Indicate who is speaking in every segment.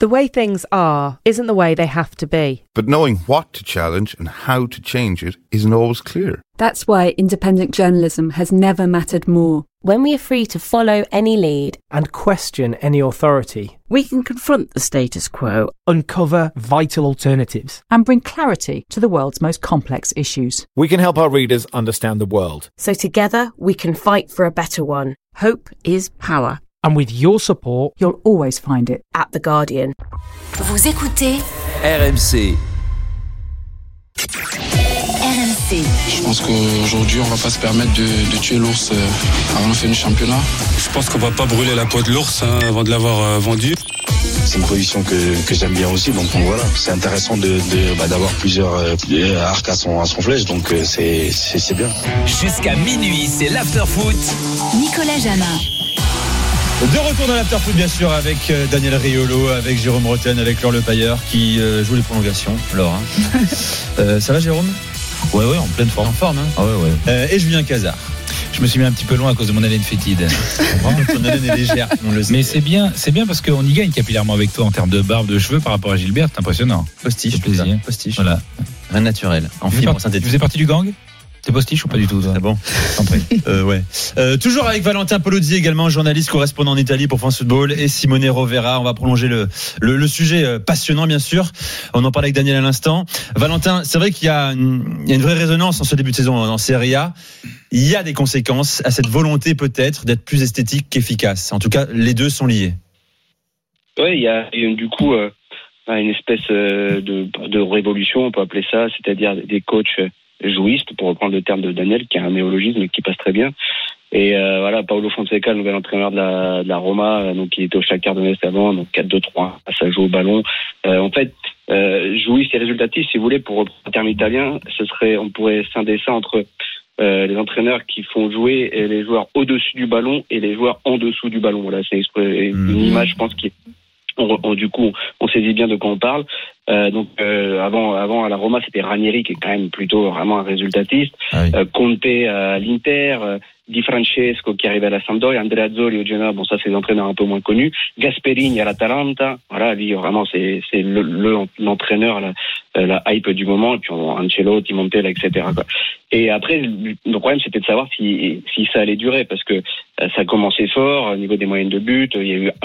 Speaker 1: The way things are isn't the way they have to be.
Speaker 2: But knowing what to challenge and how to change it isn't always clear.
Speaker 3: That's why independent journalism has never mattered more.
Speaker 4: When we are free to follow any lead
Speaker 5: and question any authority,
Speaker 6: we can confront the status quo,
Speaker 5: uncover vital alternatives,
Speaker 7: and bring clarity to the world's most complex issues.
Speaker 8: We can help our readers understand the world.
Speaker 4: So together we can fight for a better one.
Speaker 6: Hope is power.
Speaker 5: And with your support,
Speaker 7: you'll always find it
Speaker 4: at The Guardian.
Speaker 9: Vous écoutez
Speaker 10: RMC.
Speaker 9: RMC.
Speaker 11: Je pense qu'aujourd'hui, on va pas se permettre de tuer l'ours avant la fin du championnat.
Speaker 12: Je pense qu'on va pas brûler la peau de l'ours avant de l'avoir vendu.
Speaker 13: C'est une position que j'aime bien aussi, donc voilà, c'est intéressant d'avoir plusieurs arcs à son flèche, donc c'est bien.
Speaker 10: Jusqu'à minuit, c'est l'after-foot.
Speaker 9: Nicolas Jamin.
Speaker 14: De retour dans l'after-foot, bien sûr, avec Daniel Riolo, avec Jérôme Rotten, avec Laure Lepailleur qui joue les prolongations. Laure, ça va Jérôme ?
Speaker 15: Ouais, en pleine forme.
Speaker 14: En forme, hein ?
Speaker 15: Ah ouais.
Speaker 14: Et Julien Cazard.
Speaker 15: Je me suis mis un petit peu loin à cause de mon haleine fétide.
Speaker 14: Ton haleine est légère, on le sait.
Speaker 15: Mais c'est bien parce qu'on y gagne capillairement avec toi en termes de barbe, de cheveux par rapport à Gilbert, c'est impressionnant.
Speaker 14: Postiche,
Speaker 15: plaisir.
Speaker 14: Postiche.
Speaker 15: Voilà.
Speaker 14: Rien de naturel. En fibre synthétique.
Speaker 15: Tu faisais partie du gang ? T'es postiche ou pas du tout, toi ?
Speaker 14: C'est bon. Ouais. Toujours avec Valentin Polozzi également, journaliste correspondant en Italie pour France Football, et Simone Rovera. On va prolonger le sujet passionnant, bien sûr. On en parlait avec Daniel à l'instant. Valentin, c'est vrai qu'il y a une vraie résonance en ce début de saison en Serie A. Il y a des conséquences à cette volonté peut-être d'être plus esthétique qu'efficace. En tout cas, les deux sont liés.
Speaker 16: Oui, il y a du coup une espèce de révolution, on peut appeler ça, c'est-à-dire des coachs jouistes, pour reprendre le terme de Daniel, qui a un néologisme mais qui passe très bien. Et voilà, Paolo Fonseca, le nouvel entraîneur de la Roma, donc il était au Shakhtar Donetsk avant, donc 4-2-3, ça joue au ballon. En fait, jouiste et résultatif, si vous voulez, pour reprendre un terme italien, on pourrait scinder ça entre les entraîneurs qui font jouer les joueurs au-dessus du ballon et les joueurs en dessous du ballon. Voilà, c'est une image, je pense, du coup, on saisit bien de quoi on parle. Avant à la Roma, c'était Ranieri qui est quand même plutôt vraiment un résultatiste. Ah oui. Conte à l'Inter, Di Francesco qui arrive à la Sampdoria, Andrea Azzoli au Genoa. Bon, ça c'est des entraîneurs un peu moins connus. Gasperini à l'Atalanta. Voilà, lui vraiment c'est l'entraîneur, la hype du moment. Et puis Ancelotti, Montella, etc. quoi. Et après, le problème c'était de savoir si ça allait durer, parce que ça a commencé fort au niveau des moyennes de but. Il y a eu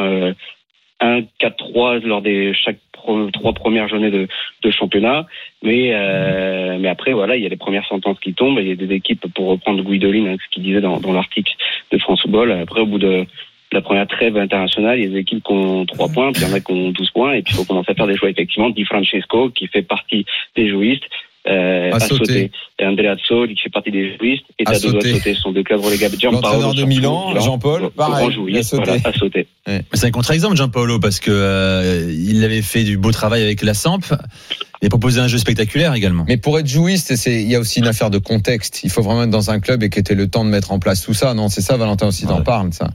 Speaker 16: 1-4-3 lors des chaque 3 premières journées de championnat, mais après voilà, il y a les premières sentences qui tombent. Il y a des équipes, pour reprendre Guidolin, ce qu'il disait dans l'article de France Football, après au bout de la première trêve internationale, il y a des équipes qui ont 3 points, puis il y en a qui ont 12 points, et puis il faut commencer à faire des choix. Effectivement, Di Francesco qui fait partie des jouistes, a sauté. Et Andrea Azzoli qui fait partie des jouistes, et t'as deux autres sautés, ce sont deux clubs relégables.
Speaker 17: L'entraîneur de Milan, Jean-Paul, pareil,
Speaker 16: a sauté.
Speaker 14: Ouais. C'est un contre-exemple, Gianpaolo, parce que il avait fait du beau travail avec la Samp. Il a proposé un jeu spectaculaire également.
Speaker 17: Mais pour être jouiste, il y a aussi une affaire de contexte. Il faut vraiment être dans un club et que tu aies le temps de mettre en place tout ça. Non, c'est ça, Valentin aussi t'en parle, ça.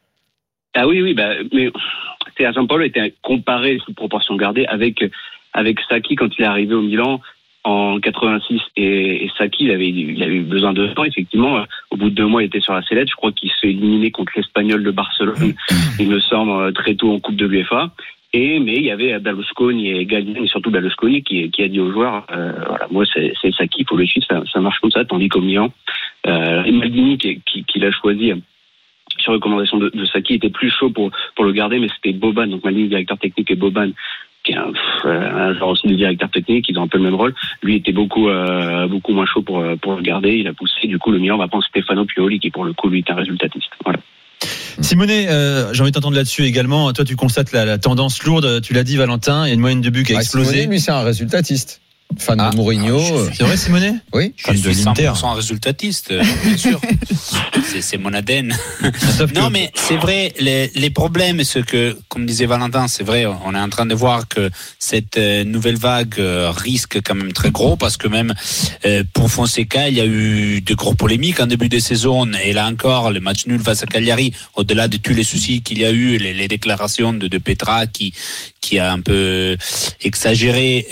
Speaker 16: Ah oui, mais Gianpaolo était comparé, sous proportion gardée, avec Sacchi quand il est arrivé au Milan en 86, et Sacchi, il avait eu besoin de temps, effectivement. Au bout de 2 mois, il était sur la sellette. Je crois qu'il s'est éliminé contre l'Espagnol de Barcelone, il me semble, très tôt en Coupe de l'UEFA. Mais il y avait Berlusconi et Galliani, et surtout Berlusconi, qui a dit aux joueurs, voilà, moi c'est Sacchi, il faut le suivre, ça marche comme ça, tandis qu'au Milan, Maldini, qui l'a choisi sur recommandation de Sacchi, était plus chaud pour le garder, mais c'était Boban, donc Maldini, directeur technique, et Boban, qui est un genre aussi de directeur technique, ils ont un peu le même rôle. Lui était beaucoup moins chaud pour le garder. Il a poussé, du coup, le Milan va prendre Stefano Pioli, qui pour le coup, lui, est un résultatiste. Voilà.
Speaker 14: Simone, j'ai envie de t'entendre là-dessus également. Toi, tu constates la tendance lourde. Tu l'as dit, Valentin, il y a une moyenne de but qui a explosé.
Speaker 17: Simone, lui, c'est un résultatiste. Fan de Mourinho.
Speaker 14: C'est vrai, Simone ?
Speaker 17: Oui.
Speaker 15: Je suis 100% résultatiste, bien sûr. C'est mon ADN. Non, mais c'est vrai, les problèmes, ce que, comme disait Valentin, c'est vrai, on est en train de voir que cette nouvelle vague risque quand même très gros, parce que même pour Fonseca, il y a eu de gros polémiques en début de saison, et là encore, le match nul face à Cagliari, au-delà de tous les soucis qu'il y a eu, les déclarations de Petra qui a un peu exagéré,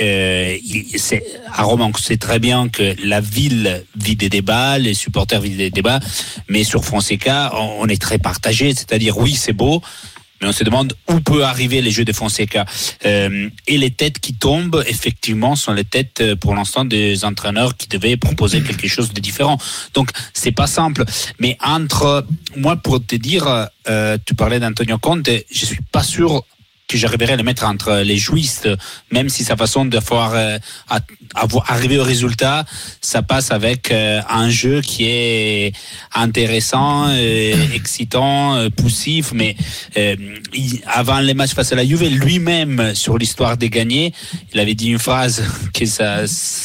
Speaker 15: à Rome, on sait très bien que la ville vit des débats, les supporters vivent des débats, mais sur Fonseca, on est très partagé, c'est-à-dire oui, c'est beau, Mais on se demande où peut arriver les jeux de Fonseca. Et les têtes qui tombent, effectivement, sont les têtes pour l'instant des entraîneurs qui devaient proposer quelque chose de différent. Donc c'est pas simple. Mais moi, pour te dire, tu parlais d'Antonio Conte, je suis pas sûr que j'arriverai à le mettre entre les jouistes, même si sa façon de arriver au résultat, ça passe avec un jeu qui est intéressant, excitant, poussif, mais avant les matchs face à la Juve, lui-même, sur l'histoire des gagnés, il avait dit une phrase que ça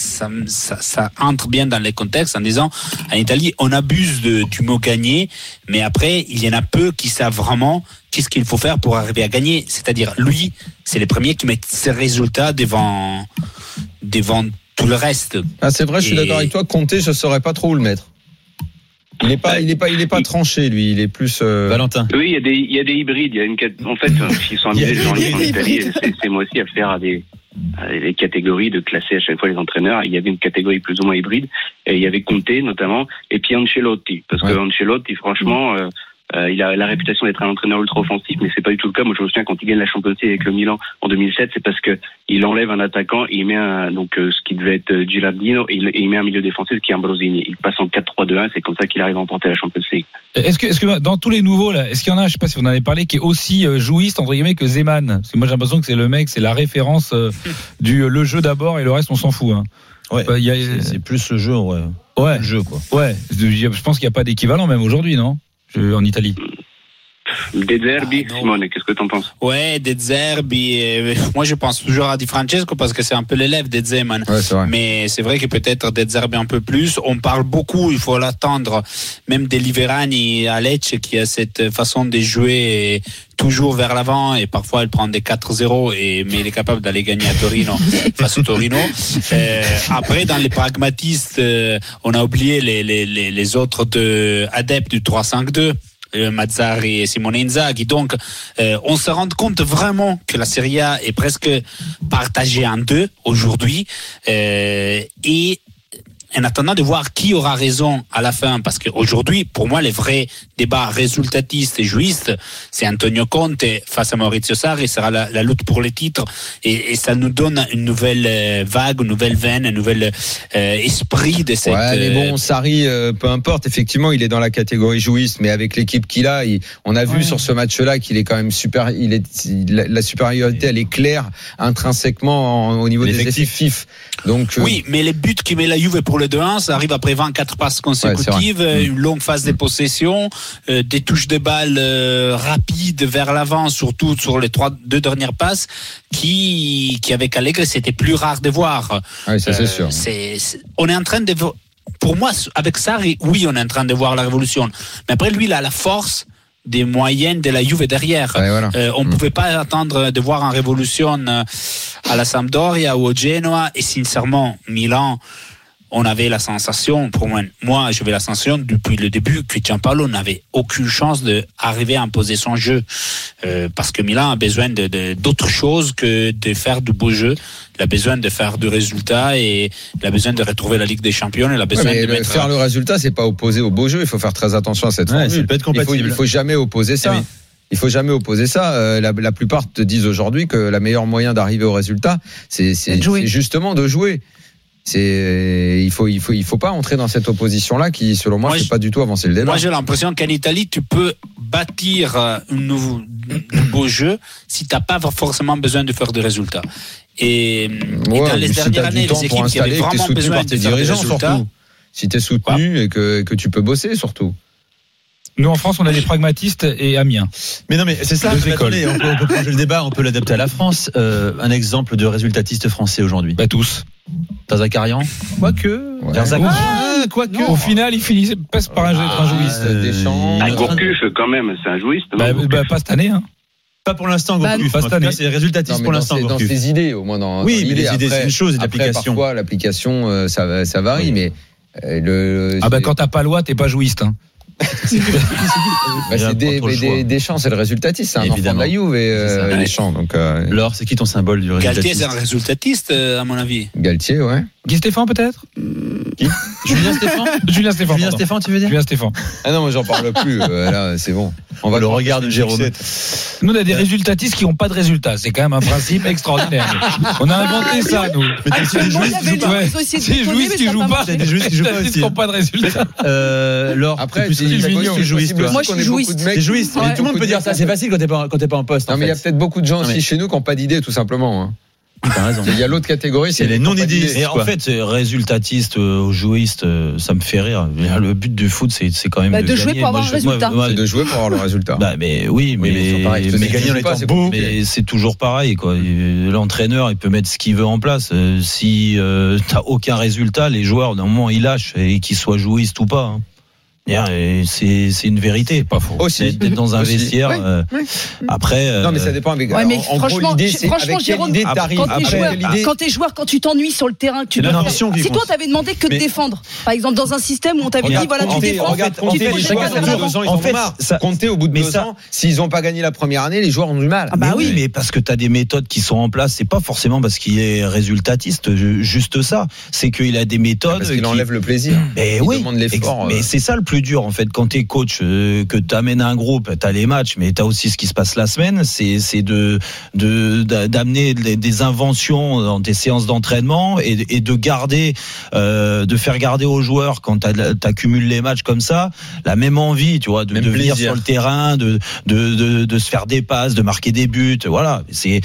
Speaker 15: entre bien dans les contextes en disant, en Italie, on abuse du mot gagner, mais après, il y en a peu qui savent vraiment qu'est-ce qu'il faut faire pour arriver à gagner. C'est-à-dire, lui, c'est les premiers qui mettent ses résultats devant tout le reste.
Speaker 17: Ah, c'est vrai, je suis d'accord avec toi. Conte, je saurais pas trop où le mettre. Il est pas tranché, lui. Il est plus
Speaker 14: Valentin.
Speaker 16: Oui, il y a des hybrides. En fait, ils sont amusés les gens en Italie. C'est moi aussi à faire à des catégories de classer à chaque fois les entraîneurs. Il y avait une catégorie plus ou moins hybride. Et il y avait Conte notamment, et puis Ancelotti, parce que Ancelotti, franchement. Il a la réputation d'être un entraîneur ultra offensif, mais c'est pas du tout le cas. Moi, je me souviens quand il gagne la Champions League avec le Milan en 2007, c'est parce que il enlève un attaquant et il met ce qui devait être Gilardino, et il met un milieu défensif qui est Ambrosini. Il passe en 4-3-2-1, c'est comme ça qu'il arrive à remporter la Champions League.
Speaker 18: Est-ce que dans tous les nouveaux là, est-ce qu'il y en a, je sais pas si vous en avez parlé, qui est aussi jouiste entre guillemets que Zeman? Parce que moi j'ai l'impression que c'est le mec, c'est la référence le jeu d'abord et le reste on s'en fout. Hein.
Speaker 14: Ouais. C'est plus le jeu, ouais.
Speaker 18: Ouais.
Speaker 14: Le jeu, quoi.
Speaker 18: Ouais. Je pense qu'il n'y a pas d'équivalent même aujourd'hui, non? En Italie.
Speaker 16: De Zerbi, Simone, qu'est-ce que t'en penses?
Speaker 15: Ouais, De Zerbi. Moi, je pense toujours à Di Francesco parce que c'est un peu l'élève de Zeman.
Speaker 17: Ouais, c'est vrai.
Speaker 15: Mais c'est vrai que peut-être De Zerbi un peu plus. On parle beaucoup, il faut l'attendre. Même de Liverani à Lecce qui a cette façon de jouer toujours vers l'avant et parfois il prend des 4-0 mais il est capable d'aller gagner à Torino face au Torino. Après, dans les pragmatistes, on a oublié les autres adeptes du 3-5-2. Mazzarri et Simone Inzaghi. Donc, on se rend compte vraiment que la Serie A est presque partagée en deux aujourd'hui. Et en attendant de voir qui aura raison à la fin, parce qu'aujourd'hui, pour moi, les vrais débats résultatistes et jouistes, c'est Antonio Conte face à Maurizio Sarri, sera la lutte pour les titres, et ça nous donne une nouvelle vague, une nouvelle veine, un nouvel esprit de cette...
Speaker 17: Ouais, mais bon, Sarri, peu importe, effectivement, il est dans la catégorie jouiste, mais avec l'équipe qu'il a, on a vu sur ce match-là qu'il est quand même super, la supériorité, elle est claire intrinsèquement au niveau des effectifs. Donc,
Speaker 15: oui, mais les buts qui met la Juve pour le 2-1, ça arrive après 24 passes consécutives, une longue phase de possession, des touches de balles rapides vers l'avant, surtout sur les deux dernières passes, qui avec Allegri, c'était plus rare de voir.
Speaker 17: Oui, ça c'est sûr.
Speaker 15: On est en train de... Pour moi, avec Sarri, oui, on est en train de voir la révolution. Mais après, lui, il a la force des moyennes de la Juve derrière.
Speaker 17: Ouais, voilà.
Speaker 15: On ne pouvait pas attendre de voir en révolution à la Sampdoria ou au Genoa, et sincèrement, Milan... On avait la sensation, pour moi j'avais la sensation depuis le début que Gianpaolo n'avait aucune chance d'arriver à imposer son jeu, parce que Milan a besoin d'autre chose que de faire du beau jeu. Il a besoin de faire du résultat et il a besoin de retrouver la Ligue des Champions. Il a besoin de
Speaker 17: faire le résultat, c'est pas opposé au beau jeu. Il faut faire très attention à cette formule.
Speaker 14: Ça peut être compatible.
Speaker 17: Il faut jamais opposer ça. Il faut jamais opposer ça. La plupart te disent aujourd'hui que la meilleure moyen d'arriver au résultat, c'est justement de jouer. Il faut pas entrer dans cette opposition-là qui, selon moi, fait pas du tout avancer le débat.
Speaker 15: Moi, j'ai l'impression qu'en Italie, tu peux bâtir un beau jeu si t'as pas forcément besoin de faire des résultats. Et dans les dernières années, les équipes qui avaient vraiment besoin de faire des résultats,
Speaker 17: si t'es soutenu et que tu peux bosser, surtout.
Speaker 18: Nous, en France, on a des pragmatistes et Amiens.
Speaker 14: Mais non, mais c'est ça. Attendez, on peut changer le débat, on peut l'adapter à la France. Un exemple de résultatiste français aujourd'hui.
Speaker 18: Bah, tous.
Speaker 14: Tazakarian.
Speaker 18: Quoique.
Speaker 14: Quoique.
Speaker 18: Au final, il passe par être un jouiste.
Speaker 17: Deschamps.
Speaker 16: Gourcuff, quand même, c'est un jouiste.
Speaker 18: Pas cette année, hein.
Speaker 14: Pas pour l'instant, Gourcuff.
Speaker 18: Pas cette année.
Speaker 14: C'est résultatiste pour l'instant,
Speaker 17: Gourcuff. Dans ses idées, au moins.
Speaker 14: Oui, mais les idées, c'est une chose, et l'application.
Speaker 17: Parfois, l'application, ça varie, mais
Speaker 18: quand t'as pas loi, t'es pas jouiste, hein.
Speaker 17: Deschamps, c'est le résultatiste, c'est un enfant de la Juve et Deschamps. Donc,
Speaker 14: Laure, c'est qui ton symbole du résultatiste?
Speaker 15: Galtier, c'est un résultatiste, à mon avis.
Speaker 17: Galtier, ouais.
Speaker 18: Guy Stéphane, peut-être?
Speaker 14: Qui? Julien Stéphan, tu veux dire?
Speaker 18: Julien Stéphan.
Speaker 17: Ah non, moi j'en parle plus. Là, c'est bon. On va
Speaker 14: le regard de Jérôme.
Speaker 18: Nous, on a des résultatistes qui n'ont pas de résultats. C'est quand même un principe extraordinaire. On a inventé ça, nous.
Speaker 19: C'est des jouistes
Speaker 18: qui jouent pas.
Speaker 14: C'est des jouistes qui jouent pas aussi.
Speaker 18: Qui n'ont pas de résultats.
Speaker 14: Laure,
Speaker 17: après,
Speaker 14: c'est jouiste.
Speaker 19: Moi, je suis jouiste.
Speaker 14: C'est jouiste. Tout le monde peut dire ça. C'est facile quand t'es pas en poste.
Speaker 17: Non, mais il y a peut-être beaucoup de gens aussi chez nous qui n'ont pas d'idée, tout simplement.
Speaker 14: T'as raison.
Speaker 17: Il y a l'autre catégorie, c'est
Speaker 14: les non-idéistes.
Speaker 20: Et en fait, résultatiste ou jouiste, ça me fait rire. Le but du foot, c'est quand même
Speaker 19: de jouer pour avoir le résultat.
Speaker 17: C'est de jouer pour avoir le résultat.
Speaker 20: Mais oui, mais
Speaker 14: gagner en étant beau.
Speaker 20: Mais c'est toujours pareil, quoi. L'entraîneur, il peut mettre ce qu'il veut en place. Si t'as aucun résultat, les joueurs, d'un moment, ils lâchent, et qu'ils soient jouistes ou pas. C'est une vérité.
Speaker 18: Pas faux.
Speaker 20: Aussi. D'être dans un vestiaire. Après.
Speaker 17: Non, mais ça dépend avec.
Speaker 19: Ouais, mais
Speaker 17: en
Speaker 19: franchement,
Speaker 17: gros, l'idée, c'est avec
Speaker 19: Jérôme,
Speaker 17: quelle idée t'arrives.
Speaker 19: quand t'es joueur, quand tu t'ennuies sur le terrain, que tu dois faire. Si toi t'avais demandé que de défendre, par exemple dans un système où on t'avait dit voilà tu défends, tu fais chacun son
Speaker 17: ils en marre. Compter au bout de 2 ans, s'ils n'ont pas gagné la première année, les joueurs ont du mal.
Speaker 20: Ah bah oui, mais parce que t'as des méthodes qui sont en place. C'est pas forcément parce qu'il est résultatiste, juste ça. C'est qu'il a des méthodes.
Speaker 17: Parce qu'il enlève le plaisir.
Speaker 20: Mais oui. Mais c'est ça le plus dur en fait quand coach, que tu amènes un groupe, tu as les matchs, mais tu as aussi ce qui se passe la semaine, c'est d'amener des inventions dans tes séances d'entraînement et de garder, de faire garder aux joueurs quand tu accumules les matchs comme ça, la même envie, tu vois, de venir sur le terrain, de se faire des passes, de marquer des buts, voilà.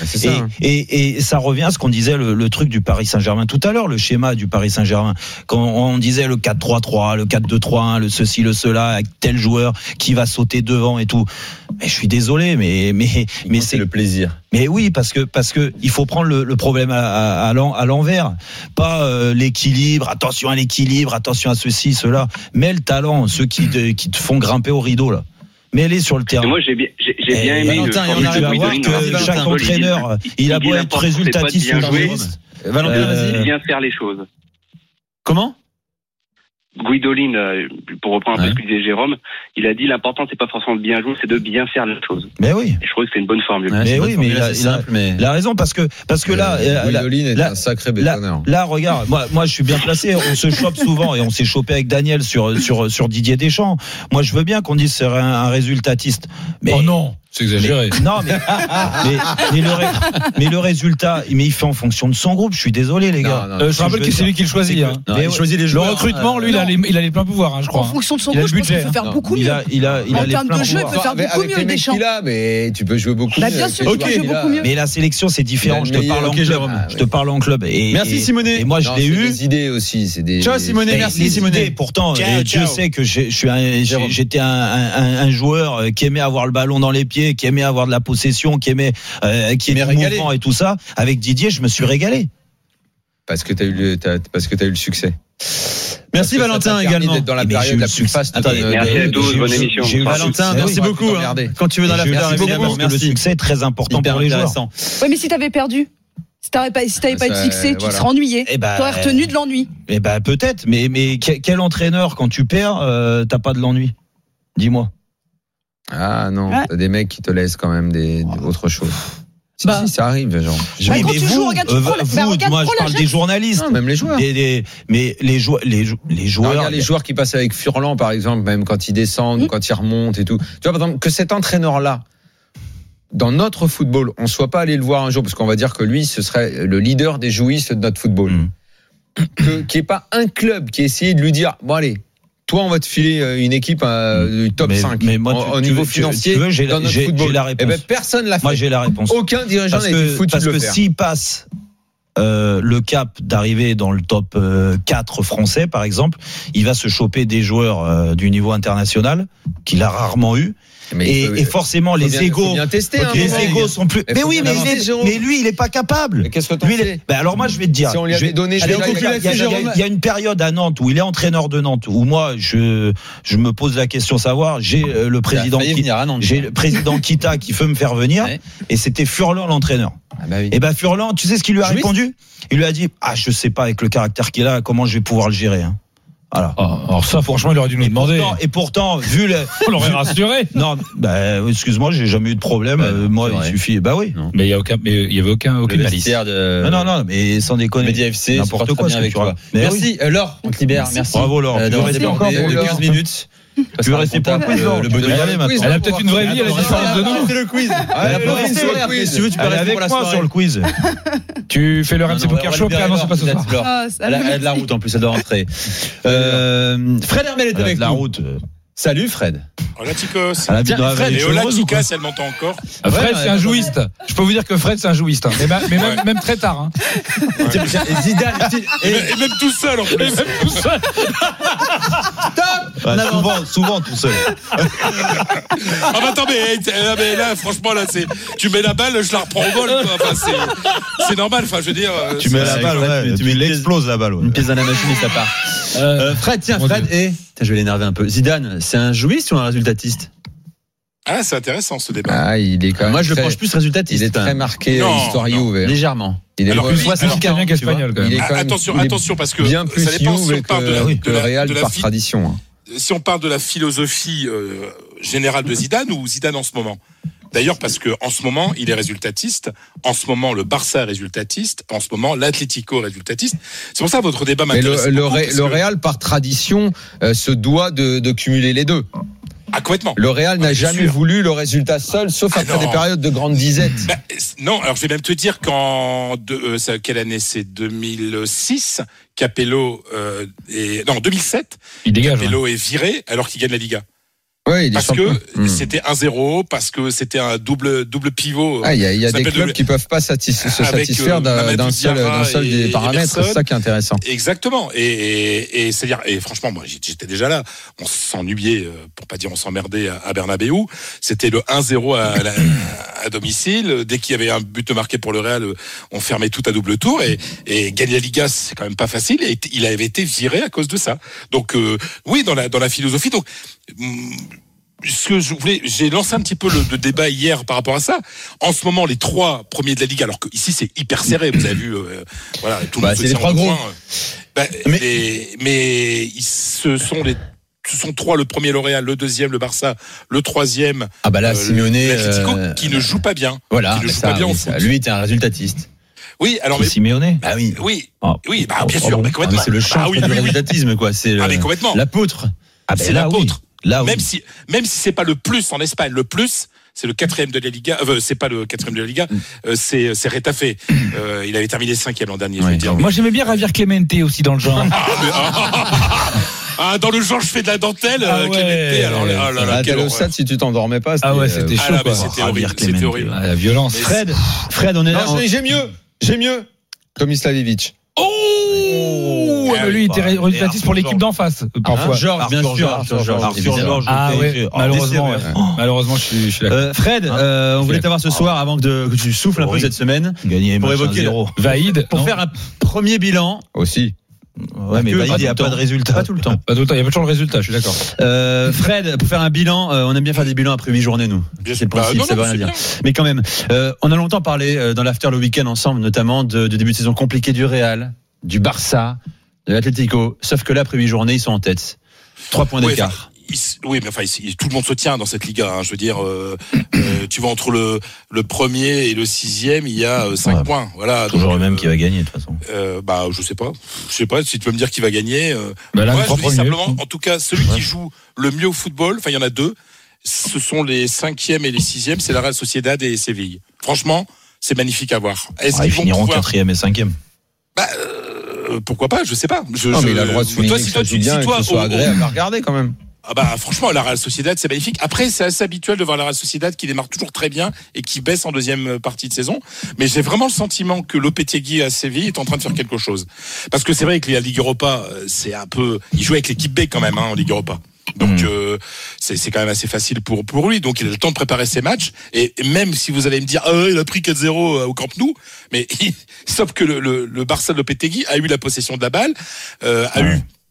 Speaker 20: Et ça revient à ce qu'on disait, le truc du Paris Saint-Germain tout à l'heure, le schéma du Paris Saint-Germain. Quand on disait le 4-3-3, le 4-2-3-1, le ceci, le cela, avec tel joueur qui va sauter devant et tout. Mais je suis désolé, mais c'est le plaisir. Mais oui, parce que il faut prendre le problème à l'envers, pas l'équilibre. Attention à l'équilibre, attention à ceci, cela. Mais le talent, ceux qui te font grimper au rideau là. Mais elle est sur le terrain.
Speaker 16: Moi, j'ai bien aimé.
Speaker 20: Valentin, on arrive à voir que chaque entraîneur, il a beau être résultatiste ou jouiste.
Speaker 14: Valentin, vas-y.
Speaker 16: Bien faire les choses.
Speaker 14: Comment?
Speaker 16: Guidolin, pour reprendre un peu ce que disait Jérôme, il a dit l'important c'est pas forcément de bien jouer, c'est de bien faire les choses.
Speaker 20: Mais oui.
Speaker 16: Et je trouve que c'est une bonne formule.
Speaker 20: Mais oui, mais il a raison parce que là,
Speaker 17: Guidolin est un sacré bétonneur.
Speaker 20: Là, regarde, moi je suis bien placé. On se chope souvent et on s'est chopé avec Daniel sur Didier Deschamps. Moi, je veux bien qu'on dise c'est un résultatiste. Mais
Speaker 18: oh non. C'est exagéré.
Speaker 20: Mais le résultat, il fait en fonction de son groupe. Je suis désolé, les gars.
Speaker 18: Je rappelle que c'est lui qui le choisit.
Speaker 20: Il choisit les joueurs.
Speaker 18: Le recrutement, lui, il a les pleins pouvoirs, je crois.
Speaker 19: En fonction de son groupe, je pense qu'il peut faire beaucoup mieux. En termes de jeu, il peut faire beaucoup mieux, Deschamps.
Speaker 17: Mais tu peux jouer beaucoup mieux.
Speaker 19: Bien sûr, tu peux jouer beaucoup mieux.
Speaker 20: Mais la sélection, c'est différent. Je te parle en club.
Speaker 14: Merci, Simonet.
Speaker 20: Et moi, je l'ai eu.
Speaker 17: Des idées aussi.
Speaker 14: Ciao, Simonet. Merci, Simonet.
Speaker 20: Pourtant, Dieu sait que j'étais un joueur qui aimait avoir le ballon dans les pieds, qui aimait avoir de la possession, qui aimait mouvement et tout ça. Avec Didier, je me suis régalé.
Speaker 17: Parce que t'as eu le succès.
Speaker 14: Merci Valentin également.
Speaker 17: Dans la période la plus faste.
Speaker 16: Merci à tous, bonne émission.
Speaker 14: Valentin, merci beaucoup. Quand tu veux dans l'after, évidemment.
Speaker 20: Le succès est très important pour les joueurs.
Speaker 19: Oui, mais si t'avais perdu. Si t'avais pas eu de succès, tu serais ennuyé. T'aurais retenu de l'ennui.
Speaker 20: Peut-être, mais quel entraîneur, quand tu perds, t'as pas de l'ennui? Dis-moi.
Speaker 17: Ah non, t'as des mecs qui te laissent quand même autre chose. Si, ça arrive, genre.
Speaker 20: Oui, mais vous, moi, je parle des journalistes.
Speaker 17: Non, même les joueurs.
Speaker 20: Mais les joueurs.
Speaker 17: Regarde les joueurs qui passent avec Furlan, par exemple, même quand ils descendent, ou quand ils remontent et tout. Tu vois, par exemple, que cet entraîneur-là, dans notre football, on ne soit pas allé le voir un jour, parce qu'on va dire que lui, ce serait le leader des jouistes de notre football. Qu'il n'y ait pas un club qui ait essayé de lui dire, bon allez, toi, on va te filer une équipe du top 5 au niveau financier dans notre football.
Speaker 20: J'ai la réponse.
Speaker 17: Personne l'a fait.
Speaker 20: Moi, j'ai la réponse.
Speaker 17: Aucun dirigeant n'a été foutu de le faire.
Speaker 20: Parce que s'il passe le cap d'arriver dans le top 4 français, par exemple, il va se choper des joueurs du niveau international qu'il a rarement eu. Et forcément, les égos sont plus. Mais oui, mais lui, il est pas capable.
Speaker 17: Mais qu'est-ce que t'en fais ?
Speaker 20: Alors moi, je vais te dire.
Speaker 17: Si on lui avait donné,
Speaker 20: il y a une période à Nantes où il est entraîneur de Nantes, où moi, je me pose la question savoir. J'ai le président Kita qui veut me faire venir, et c'était Furlan l'entraîneur. Et Furlan, tu sais ce qu'il lui a répondu ? Il lui a dit, je sais pas avec le caractère qu'il a, comment je vais pouvoir le gérer. Voilà.
Speaker 18: Alors ça, franchement, il aurait dû nous demander.
Speaker 20: Et pourtant, vu le...
Speaker 18: On l'aurait rassuré.
Speaker 20: Non, excuse-moi, j'ai jamais eu de problème. Moi, il suffit. Bah oui.
Speaker 18: Mais il y avait aucune malice.
Speaker 20: Non, mais sans déconner.
Speaker 14: Média FC,
Speaker 20: n'importe quoi avec toi.
Speaker 14: Merci, Laure, on te libère. Merci.
Speaker 20: Bravo, Laure.
Speaker 14: D'avoir été encore 15 minutes.
Speaker 20: Tu veux rester pour le quiz,
Speaker 14: le bonheur.
Speaker 18: Elle a peut-être une vraie vie, elle a différence de nous.
Speaker 14: C'est le quiz. Elle a pas une soirée après. Si tu veux, tu peux rester
Speaker 20: avec moi sur le quiz.
Speaker 18: Tu fais le RMC Poker Show, puis c'est pas ce soir.
Speaker 14: Elle a de la route en plus, elle doit rentrer. Fred Hermel est avec nous.
Speaker 20: La route.
Speaker 14: Salut Fred.
Speaker 21: Hola chicos.
Speaker 14: Et
Speaker 21: hola chicas, elle m'entend encore.
Speaker 18: Fred, c'est un jouiste. Je peux vous dire que Fred, c'est un jouiste. Mais même très tard.
Speaker 14: Zidane.
Speaker 21: Et même tout seul en plus.
Speaker 14: Stop.
Speaker 20: Souvent tout seul.
Speaker 21: Ah bah attends, mais là, franchement, là, tu mets la balle, je la reprends au vol. Enfin, c'est normal. Enfin, je veux dire.
Speaker 20: Tu mets la balle, tu l'exploses la balle.
Speaker 14: Une pièce dans la machine et ça part. Fred, je vais l'énerver un peu. Zidane, c'est un jouiste ou un résultatiste?
Speaker 21: Ah, c'est intéressant ce débat.
Speaker 17: Il est quand même.
Speaker 14: Moi, je le penche plus résultatiste.
Speaker 17: Il est très marqué l'histoire Juve.
Speaker 14: Légèrement.
Speaker 17: Il est
Speaker 18: plus 75 qu'espagnol quand même.
Speaker 21: Attention, parce que
Speaker 17: bien plus
Speaker 21: ça dépend si on parle
Speaker 17: que le Real par tradition.
Speaker 21: Si on parle de la philosophie générale de Zidane ou Zidane en ce moment. D'ailleurs, parce que en ce moment, il est résultatiste. En ce moment, le Barça est résultatiste. En ce moment, l'Atlético est résultatiste. C'est pour ça que votre débat m'intéresse.
Speaker 17: Le Real, par tradition, se doit de cumuler les deux.
Speaker 21: Ah, complètement.
Speaker 17: Le Real n'a jamais voulu le résultat seul, sauf après des périodes de grande disette.
Speaker 21: Non, alors je vais même te dire quelle année c'est 2006, Capello 2007.
Speaker 18: Il dégage.
Speaker 21: Capello est viré alors qu'il gagne la Liga.
Speaker 17: Ouais,
Speaker 21: parce que c'était 1-0, parce que c'était un double pivot.
Speaker 17: Il y a des clubs qui peuvent pas se satisfaire d'un seul des paramètres. C'est ça qui est intéressant.
Speaker 21: Exactement. Et c'est-à-dire, et franchement, moi, j'étais déjà là. On s'ennuyait, pour pas dire on s'emmerdait à Bernabéu. C'était le 1-0 à domicile. Dès qu'il y avait un but marqué pour le Real, on fermait tout à double tour. Et gagner la Liga, c'est quand même pas facile. Et il avait été viré à cause de ça. Donc, oui, dans la philosophie. Donc, ce que j'ai lancé un petit peu le débat hier par rapport à ça. En ce moment, les 3 premiers de la Ligue, alors que ici c'est hyper serré, vous avez vu, voilà, tout le monde
Speaker 14: c'est les 3 gros.
Speaker 21: Mais ce sont 3, le premier le Real, le deuxième le Barça, le troisième
Speaker 14: Simeone,
Speaker 21: l'Atlético, qui ne joue pas bien.
Speaker 14: Voilà,
Speaker 21: qui ne joue pas bien au foot.
Speaker 14: Lui était un résultatiste.
Speaker 21: Oui, alors
Speaker 20: Simeone.
Speaker 21: Ah oui. Oui, bien sûr, mais complètement.
Speaker 14: C'est le champ du résultatisme, quoi. C'est
Speaker 21: complètement.
Speaker 14: L'apôtre.
Speaker 21: C'est l'apôtre.
Speaker 20: Là,
Speaker 21: même si c'est pas le plus en Espagne, le plus c'est le 4e de la Liga. C'est pas le 4e de la Liga, c'est Retafe. Il avait terminé 5e l'an dernier. Je veux dire.
Speaker 18: Moi j'aimais bien Javier Clemente aussi dans le genre.
Speaker 21: Dans le genre je fais de la dentelle. Clemente. Alors
Speaker 17: t'es au stade si tu t'endormais pas.
Speaker 18: C'était chaud.
Speaker 21: C'était horrible.
Speaker 18: La violence.
Speaker 14: Fred, on est là.
Speaker 17: J'ai mieux. Tomislavic.
Speaker 18: Lui, il était résultatiste pour l'équipe d'en face, parfois.
Speaker 14: Georges, bien sûr.
Speaker 18: Malheureusement, je suis d'accord.
Speaker 14: Fred, on voulait t'avoir ce soir avant que tu souffles un peu cette semaine.
Speaker 20: Gagner
Speaker 14: pour évoquer
Speaker 18: Vaïd.
Speaker 14: Pour faire un premier bilan.
Speaker 17: Aussi.
Speaker 20: Ouais, mais il n'y a pas de résultat.
Speaker 14: Pas tout le temps.
Speaker 18: Pas tout le temps. Il y a pas toujours le résultat, je suis d'accord.
Speaker 14: Fred, pour faire un bilan, on aime bien faire des bilans après 8 journées, nous. C'est le principe, ça veut rien dire. Mais quand même, on a longtemps parlé dans l'after le week-end ensemble, notamment de début de saison compliqué du Real, du Barça, de l'Atlético. Sauf que là, après 8 journées, ils sont en tête. 3 points d'écart.
Speaker 21: Oui, mais enfin, tout le monde se tient dans cette Liga. Je veux dire, tu vois, entre le premier et le 6e, il y a 5 points. Voilà.
Speaker 20: Toujours le même qui va gagner de toute façon.
Speaker 21: Je sais pas. Je sais pas si tu peux me dire qui va gagner.
Speaker 18: Moi,
Speaker 21: je dis simplement, en tout cas, celui qui joue le mieux au football. Enfin, il y en a 2. Ce sont les 5e et les 6e. C'est la Real Sociedad et Séville. Franchement, c'est magnifique à voir.
Speaker 20: Est-ce qu'ils finiront 4e et 5e?
Speaker 21: Pourquoi pas? Je sais pas.
Speaker 17: Mais il a le droit de souligner que ça joue bien et que ce soit agréable à regarder quand même.
Speaker 21: Franchement, la Real Sociedad, c'est magnifique. Après, c'est assez habituel de voir la Real Sociedad qui démarre toujours très bien et qui baisse en deuxième partie de saison. Mais j'ai vraiment le sentiment que Lopetegui à Séville est en train de faire quelque chose. Parce que c'est vrai que la Ligue Europa, c'est un peu, il joue avec l'équipe B quand même, en Ligue Europa. Donc c'est quand même assez facile pour lui. Donc il a le temps de préparer ses matchs. Et même si vous allez me dire il a pris 4-0 au Camp Nou, mais sauf que le Barça de Lopetegui a eu la possession de la balle, a eu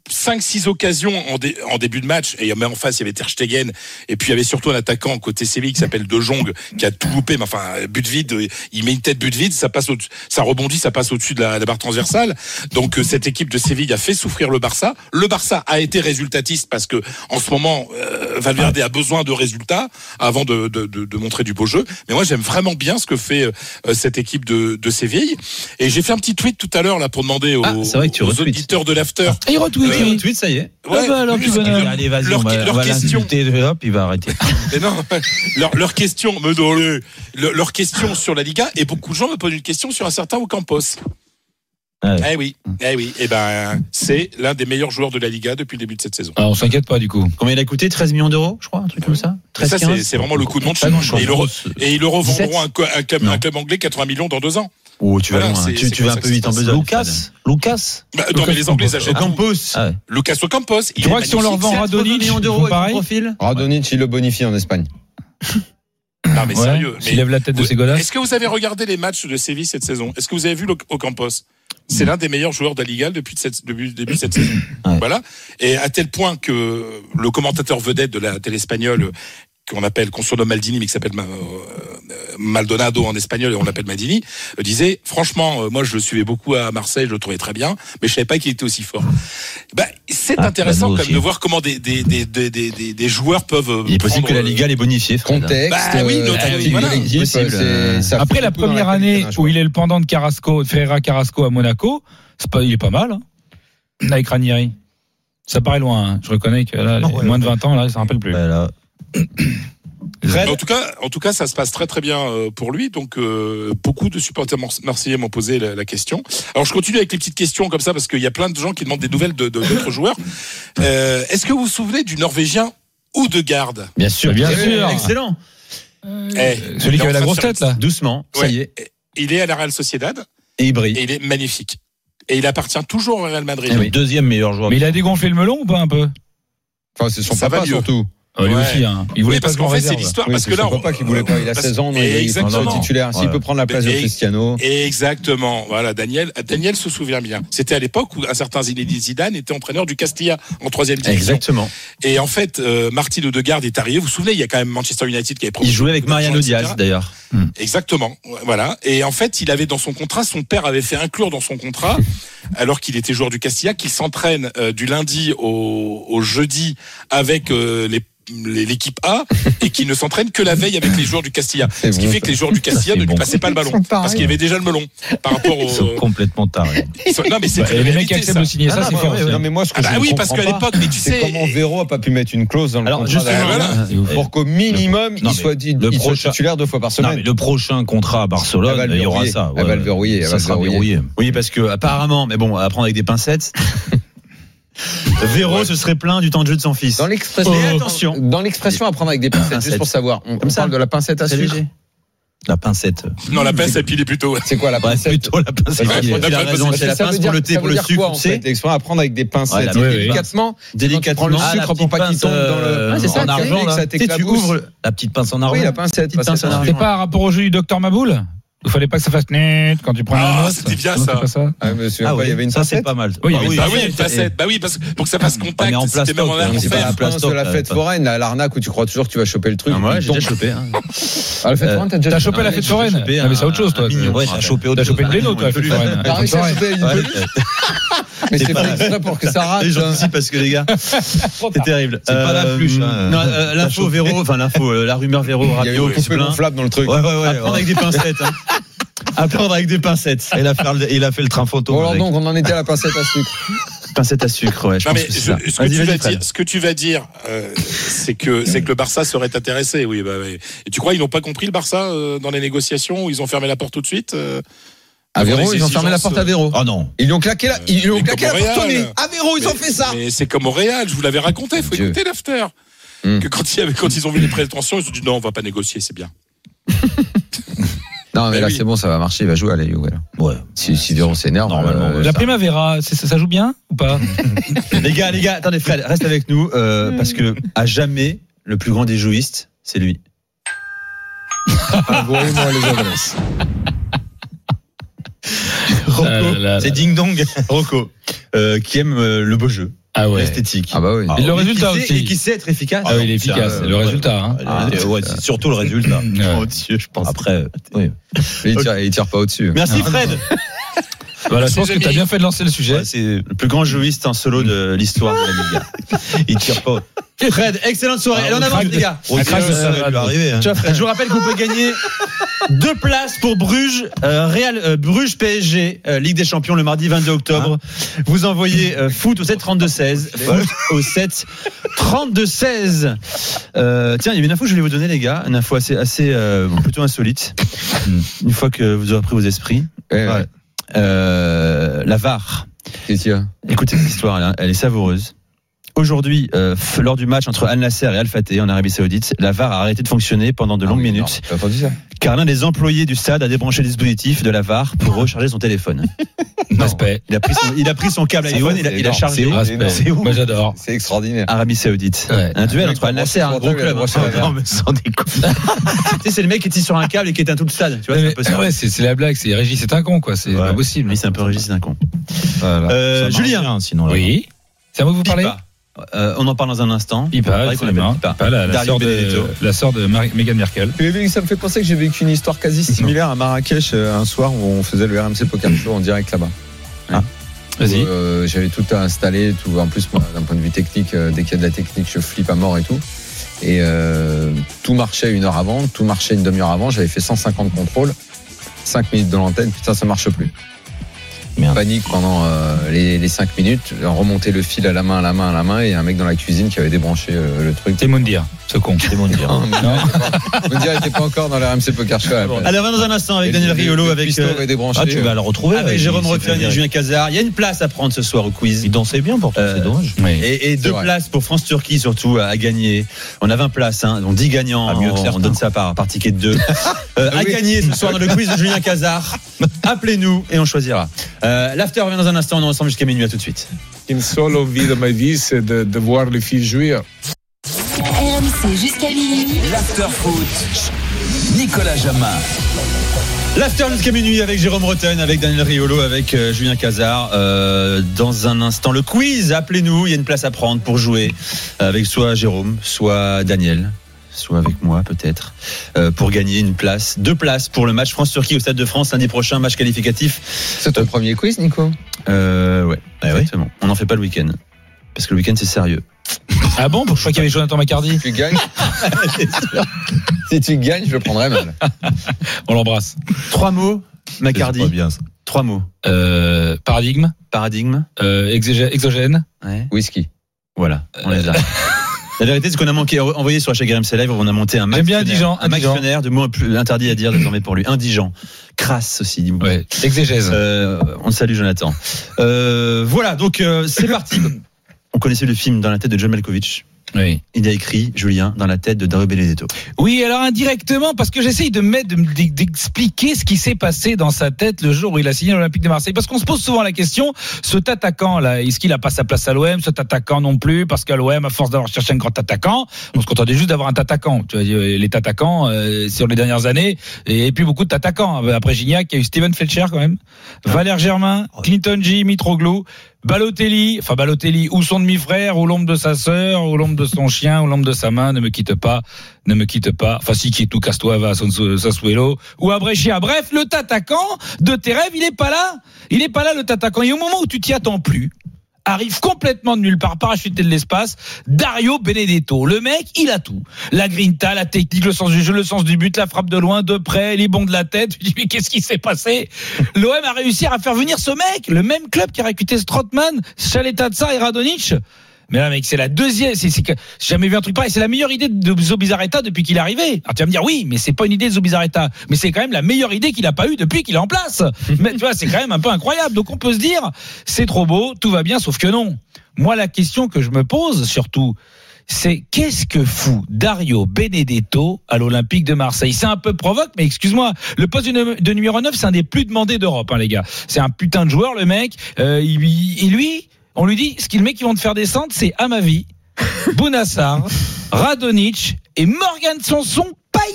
Speaker 21: 5-6 occasions en début de match, et en face il y avait Ter Stegen, et puis il y avait surtout un attaquant côté Séville qui s'appelle De Jong, qui a tout loupé, mais enfin but vide, il met une tête but vide, ça rebondit, ça passe au-dessus de la barre transversale. Donc cette équipe de Séville a fait souffrir le Barça. Le Barça a été résultatiste parce que en ce moment Valverde a besoin de résultats avant de montrer du beau jeu. Mais moi j'aime vraiment bien ce que fait cette équipe de Séville. Et j'ai fait un petit tweet tout à l'heure là pour demander aux auditeurs de l'after.
Speaker 18: Il retweet,
Speaker 14: ça y est.
Speaker 21: Ouais,
Speaker 18: alors tu vas
Speaker 20: allez, vas-y, on va l'insulter, hop, il va arrêter.
Speaker 21: Mais non, leur question, leur question sur la Liga, et beaucoup de gens me posent une question sur un certain Ocampos. Eh oui. Et ben, c'est l'un des meilleurs joueurs de la Liga depuis le début de cette saison.
Speaker 18: Alors, on s'inquiète pas du coup.
Speaker 14: Combien il a coûté? 13 millions d'euros, je crois, un truc comme ça. 13,
Speaker 21: ça, c'est vraiment le coup de montre. Et ils le revendront un club anglais 80 millions dans 2 ans.
Speaker 14: Oh, tu vas loin. Tu vas un peu vite en besogne.
Speaker 21: Lucas. Non, mais les Anglais achètent
Speaker 14: Ocampos.
Speaker 21: Lucas Ocampos.
Speaker 18: Tu crois que si on leur vend Radonjic,
Speaker 14: millions d'euros avec profil?
Speaker 17: Radonjic, il le bonifie en Espagne.
Speaker 21: Non, mais sérieux.
Speaker 18: Il lève la tête de ses godasses.
Speaker 21: Est-ce que vous avez regardé les matchs de Séville cette saison? Est-ce que vous avez vu Ocampos? C'est l'un des meilleurs joueurs de la Liga depuis le début de cette saison. Voilà. Et à tel point que le commentateur vedette de la télé espagnole, qu'on surnomme Maldini, mais qui s'appelle Maldonado en espagnol, et on l'appelle Maldini, disait, franchement, moi je le suivais beaucoup à Marseille, je le trouvais très bien, mais je savais pas qu'il était aussi fort. C'est intéressant quand même de voir comment des joueurs peuvent.
Speaker 14: Il est possible que la Liga les bonifie.
Speaker 17: Contexte.
Speaker 18: Après la première année où il est le pendant de Carrasco, de Ferreira Carrasco à Monaco, il est pas mal, hein, avec Ranieri. Ça paraît loin, hein. Je reconnais que là, moins de 20 ans, là, ça ne rappelle plus.
Speaker 21: En tout cas, ça se passe très très bien pour lui. Donc, beaucoup de supporters marseillais m'ont posé la question. Alors, je continue avec les petites questions comme ça parce qu'il y a plein de gens qui demandent des nouvelles d'autres joueurs. Est-ce que vous vous souvenez du Norvégien Odegaard?
Speaker 14: Bien sûr. Excellent.
Speaker 18: Celui qui avait la grosse tête là.
Speaker 14: Doucement. Ça y est.
Speaker 21: Il est à la Real Sociedad.
Speaker 14: Et il brille.
Speaker 21: Et il est magnifique. Et il appartient toujours au Real Madrid.
Speaker 20: Oui. Deuxième meilleur joueur.
Speaker 18: Mais il a dégonflé le melon ou pas un peu?
Speaker 17: Enfin, c'est son papa surtout.
Speaker 18: Lui aussi, hein. Il voulait
Speaker 21: parce qu'en fait, c'est l'histoire. Parce que là,
Speaker 17: on pas qu'il voulait pas. Il a 16 ans, il est titulaire. S'il peut prendre la place de Cristiano.
Speaker 21: Exactement. Voilà, Daniel se souvient bien. C'était à l'époque où un certain Zinedine Zidane était entraîneur du Castilla en 3e division.
Speaker 14: Exactement.
Speaker 21: Et en fait, Martin Odegaard est arrivé. Vous vous souvenez, il y a quand même Manchester United qui avait promis.
Speaker 14: Il jouait avec Mariano Diaz, d'ailleurs.
Speaker 21: Exactement. Voilà. Et en fait, il avait dans son contrat, son père avait fait inclure dans son contrat, alors qu'il était joueur du Castilla, qu'il s'entraîne du lundi au jeudi avec l'équipe A et qui ne s'entraîne que la veille avec les joueurs du Castilla. Ce qui fait que les joueurs du Castilla ne lui passaient pas le ballon parce qu'il y avait déjà le melon par rapport aux...
Speaker 20: Ils sont complètement tarés.
Speaker 21: Non, mais c'est
Speaker 18: les mecs qui acceptent de signer ça, c'est fort.
Speaker 17: Non, mais moi, ce que je
Speaker 21: parce qu'à l'époque, mais tu sais,
Speaker 17: comment Véro a pas pu mettre une clause dans le contrat pour qu'au minimum il soit titulaire 2 fois par semaine.
Speaker 20: Non, mais le prochain contrat à Barcelone, il y aura ça.
Speaker 17: Elle va le verrouiller.
Speaker 20: Ça sera verrouillé.
Speaker 14: Oui, parce que apparemment, mais bon, à prendre avec des pincettes. Véro se serait plaint du temps de jeu de son fils.
Speaker 17: Dans l'expression à prendre avec des pincettes, juste pour savoir, on parle de la pincette à sucre.
Speaker 20: La pincette.
Speaker 21: Non, la pince, elle pile plutôt.
Speaker 17: C'est quoi la pincette?
Speaker 20: Plutôt la pincette.
Speaker 14: Il a raison, c'est la pince pour le thé, pour le sucre.
Speaker 17: C'est l'expression à prendre avec des pincettes.
Speaker 14: Délicatement.
Speaker 17: Tu prends le sucre pour pas qu'il tombe dans le.
Speaker 14: C'est ça, en argent. Tu ouvres
Speaker 20: la petite pince en argent.
Speaker 17: Oui, la pincette.
Speaker 18: C'est pas un rapport au jeu du Docteur Maboul? Il fallait pas que ça fasse net quand tu prends la note.
Speaker 21: C'était bien ça.
Speaker 17: Il y avait une
Speaker 20: ça c'est pas mal.
Speaker 21: Oui, une facette. Bah oui, parce que pour que ça fasse contact, c'était même en air.
Speaker 17: C'est pas la pince de la fête foraine, l'arnaque où tu crois toujours que tu vas choper le truc.
Speaker 14: Moi, j'ai déjà chopé.
Speaker 17: La fête foraine,
Speaker 18: t'as chopé la fête foraine? Mais c'est autre chose, toi.
Speaker 20: Ouais, t'as chopé
Speaker 18: le vélo, toi, la fête foraine.
Speaker 17: T'as réussi à choper une peluche? Mais c'est pas exprès pour que ça rate.
Speaker 14: J'en dis parce que les gars, c'est terrible.
Speaker 20: C'est pas la peluche.
Speaker 14: L'info Véro, enfin l'info, la rumeur Véro radio qui se plaint.
Speaker 17: Gonflable dans le truc.
Speaker 14: Ouais. Apprendre avec des pincettes. Apprendre avec des pincettes.
Speaker 20: Il a fait le train photo.
Speaker 17: Alors donc, on en était à la pincette à sucre.
Speaker 14: Pincette à sucre, ouais.
Speaker 21: Ce que tu vas dire, c'est que le Barça serait intéressé. Oui, Et tu crois ils n'ont pas compris le Barça dans les négociations où ils ont fermé la porte tout de suite?
Speaker 17: À Véro, ils ont fermé la porte à Véro.
Speaker 20: Oh non.
Speaker 17: Ils lui ont claqué la porte au nez. À Véro, ils ont fait ça.
Speaker 21: Mais c'est comme au Real, je vous l'avais raconté, il faut écouter l'after. Que quand ils ont vu les prétentions, ils se sont dit non, on va pas négocier, c'est bien.
Speaker 17: Non, mais là, c'est bon, ça va marcher, il va jouer à la Juve.
Speaker 20: Ouais.
Speaker 17: Si Véron s'énerve, normalement.
Speaker 18: La Primavera, ça joue bien ou pas?
Speaker 14: Les gars, attendez, Fred, reste avec nous, parce que à jamais, le plus grand des jouistes, c'est lui.
Speaker 17: Envoyez-moi les adresses.
Speaker 14: Rocco, c'est Ding Dong. Rocco, qui aime le beau jeu.
Speaker 18: Ah ouais.
Speaker 14: L'esthétique.
Speaker 17: Ah bah oui.
Speaker 18: Et le résultat aussi.
Speaker 14: Et qui sait être efficace.
Speaker 18: Ah oui, il est efficace. Le résultat. Hein.
Speaker 20: Ouais, c'est surtout le résultat.
Speaker 14: Au-dessus, je pense.
Speaker 20: Après, oui.
Speaker 17: Il tire pas au-dessus.
Speaker 14: Merci Fred.
Speaker 18: Voilà, je pense que tu as bien fait de lancer le sujet.
Speaker 14: Ouais, c'est le plus grand jouiste en solo de l'histoire de la Ligue. Il tire pas. Fred, excellente soirée. Allez, on avance, les gars.
Speaker 20: Ça va lui arriver.
Speaker 14: Ciao, Fred. Je vous rappelle qu'on peut gagner 2 places pour Bruges, Bruges PSG, Ligue des Champions le mardi 22 octobre. Vous envoyez foot au 7 32 16. Foot au 7 32 16. Tiens, il y avait une info que je voulais vous donner, les gars. Une info assez plutôt insolite. Une fois que vous aurez pris vos esprits.
Speaker 17: Ouais.
Speaker 14: La VAR.
Speaker 17: Qu'est-ce qu'il y a ?
Speaker 14: Écoutez cette histoire, elle est savoureuse. Aujourd'hui, lors du match entre Al Nasser et Al Fateh en Arabie Saoudite, la VAR a arrêté de fonctionner pendant de longues minutes.
Speaker 17: T'as entendu ça ?
Speaker 14: Car l'un des employés du stade a débranché le dispositif de la VAR pour recharger son téléphone.
Speaker 18: Respect.
Speaker 14: Il a pris son câble iPhone, il a chargé.
Speaker 18: C'est ouf. Moi j'adore.
Speaker 17: C'est extraordinaire.
Speaker 14: Arabie Saoudite.
Speaker 18: Ouais.
Speaker 14: Un duel entre Al Nasser, un gros club.
Speaker 20: Non, mais sans déconner.
Speaker 14: Tu sais, c'est le mec qui était sur un câble et qui éteint tout le stade. Tu vois, c'est un peu ça.
Speaker 18: Ouais, c'est la blague. C'est Régis, c'est un con, quoi. C'est pas possible.
Speaker 14: Oui, c'est un peu Régis, c'est un con.
Speaker 20: Voilà.
Speaker 14: Julien.
Speaker 20: Sinon,
Speaker 18: oui. C'est à moi que vous parlez.
Speaker 14: On en parle dans un instant.
Speaker 18: Pipa, la sœur de Meghan Merkel.
Speaker 17: Ça me fait penser que j'ai vécu une histoire quasi similaire à Marrakech un soir où on faisait le RMC Poker Show en direct là-bas.
Speaker 14: Ah.
Speaker 18: Vas-y.
Speaker 17: J'avais tout installé, tout. En plus, moi, d'un point de vue technique, dès qu'il y a de la technique, je flippe à mort et tout. Et tout marchait 1 heure avant, tout marchait une demi-heure avant. J'avais fait 150 contrôles, 5 minutes de l'antenne. Putain, ça marche plus.
Speaker 20: Merde.
Speaker 17: Panique pendant les 5 minutes, remonter le fil à la main, et un mec dans la cuisine qui avait débranché le truc.
Speaker 18: C'est Moundir, ce con.
Speaker 20: C'est Moundir.
Speaker 17: Moundir n'était pas encore dans la RMC Poker Show.
Speaker 14: Allez, on va dans un instant avec Daniel Riolo, avec
Speaker 20: tu vas le retrouver
Speaker 14: avec Jérôme Refern et Julien Cazard. Il y a une place à prendre ce soir au quiz.
Speaker 20: Il dansait bien pourtant, c'est dommage.
Speaker 14: Et 2 places pour France-Turquie surtout à gagner. On a 20 places, donc 10 gagnants. On donne ça par ticket de 2. À gagner ce soir dans le quiz de Julien Cazard. Appelez-nous et on choisira. L'after revient dans un instant, on est ensemble jusqu'à minuit, à tout de suite.
Speaker 1: Une seule envie de ma vie, c'est de voir les filles jouer.
Speaker 9: RMC jusqu'à minuit.
Speaker 10: L'after foot. Nicolas Jamin.
Speaker 14: L'after jusqu'à minuit avec Jérôme Rotten, avec Daniel Riolo, avec Julien Cazard. Dans un instant, le quiz. Appelez-nous, il y a une place à prendre pour jouer avec soit Jérôme, soit Daniel. Soit avec moi peut-être, pour gagner une place, 2 places pour le match France-Turquie au Stade de France lundi prochain, match qualificatif.
Speaker 17: C'est ton premier quiz, Nico ?
Speaker 14: Ouais, exactement. On n'en fait pas le week-end, parce que le week-end c'est sérieux.
Speaker 18: Ah bon ? Je crois qu'il y avait Jonathan Macardy.
Speaker 17: Si tu gagnes, si tu gagnes, je le prendrai mal.
Speaker 18: On l'embrasse.
Speaker 14: 3 mots, Macardy. 3 mots.
Speaker 18: Paradigme. Exogène.
Speaker 14: Ouais.
Speaker 17: Whisky.
Speaker 14: Voilà, on les a. La vérité, c'est qu'on a envoyé sur hashtag RMC Live, on a monté un dictionnaire de mots interdits à dire désormais pour lui. Indigent. Crasse aussi, dit
Speaker 18: ouais. Exégèse.
Speaker 14: On salue Jonathan. Voilà, donc c'est parti. On connaissait le film Dans la tête de John Malkovich.
Speaker 18: Oui.
Speaker 14: Il a écrit, Julien, Dans la tête de Dario Benedetto.
Speaker 18: Oui, alors indirectement, parce que j'essaye d'expliquer ce qui s'est passé dans sa tête le jour où il a signé l'Olympique de Marseille. Parce qu'on se pose souvent la question, cet attaquant-là, est-ce qu'il a pas sa place à l'OM ? Cet attaquant non plus, parce qu'à l'OM, à force d'avoir cherché un grand attaquant, on se contentait juste d'avoir un attaquant. Tu vois, les attaquants, sur les dernières années, et puis beaucoup d'attaquants. Après Gignac, il y a eu Steven Fletcher quand même, Valère Germain, Clinton G, Mitroglou, Balotelli, ou son demi-frère, ou l'ombre de sa sœur, ou l'ombre de son chien, ou l'ombre de sa main, ne me quitte pas. Enfin, si quitte ou casse-toi, va à Sassuolo, ou à Brescia. Bref, le attaquant de tes rêves, il est pas là, le attaquant. Et au moment où tu t'y attends plus, arrive complètement de nulle part, parachuté de l'espace, Dario Benedetto. Le mec, il a tout. La grinta, la technique, le sens du jeu, le sens du but, la frappe de loin, de près, les bons de la tête. Tu dis, mais qu'est-ce qui s'est passé? L'OM a réussi à faire venir ce mec, le même club qui a recruté Strootman, Chaletazza et Radonjic. Mais là, mec, c'est la deuxième. J'ai jamais vu un truc pareil. C'est la meilleure idée de Zubizarreta depuis qu'il est arrivé. Alors tu vas me dire, oui, mais c'est pas une idée de Zubizarreta. Mais c'est quand même la meilleure idée qu'il a pas eue depuis qu'il est en place. Mais tu vois, c'est quand même un peu incroyable. Donc on peut se dire, c'est trop beau, tout va bien, sauf que non. Moi, la question que je me pose surtout, c'est qu'est-ce que fout Dario Benedetto à l'Olympique de Marseille? C'est un peu provoque, mais excuse-moi, le poste de numéro 9, c'est un des plus demandés d'Europe, hein, les gars. C'est un putain de joueur, le mec. Et lui, on lui dit, le mec qui vont te faire descendre, c'est Amavi, Bounassar, Radonjic et Morgan Sanson, Payet.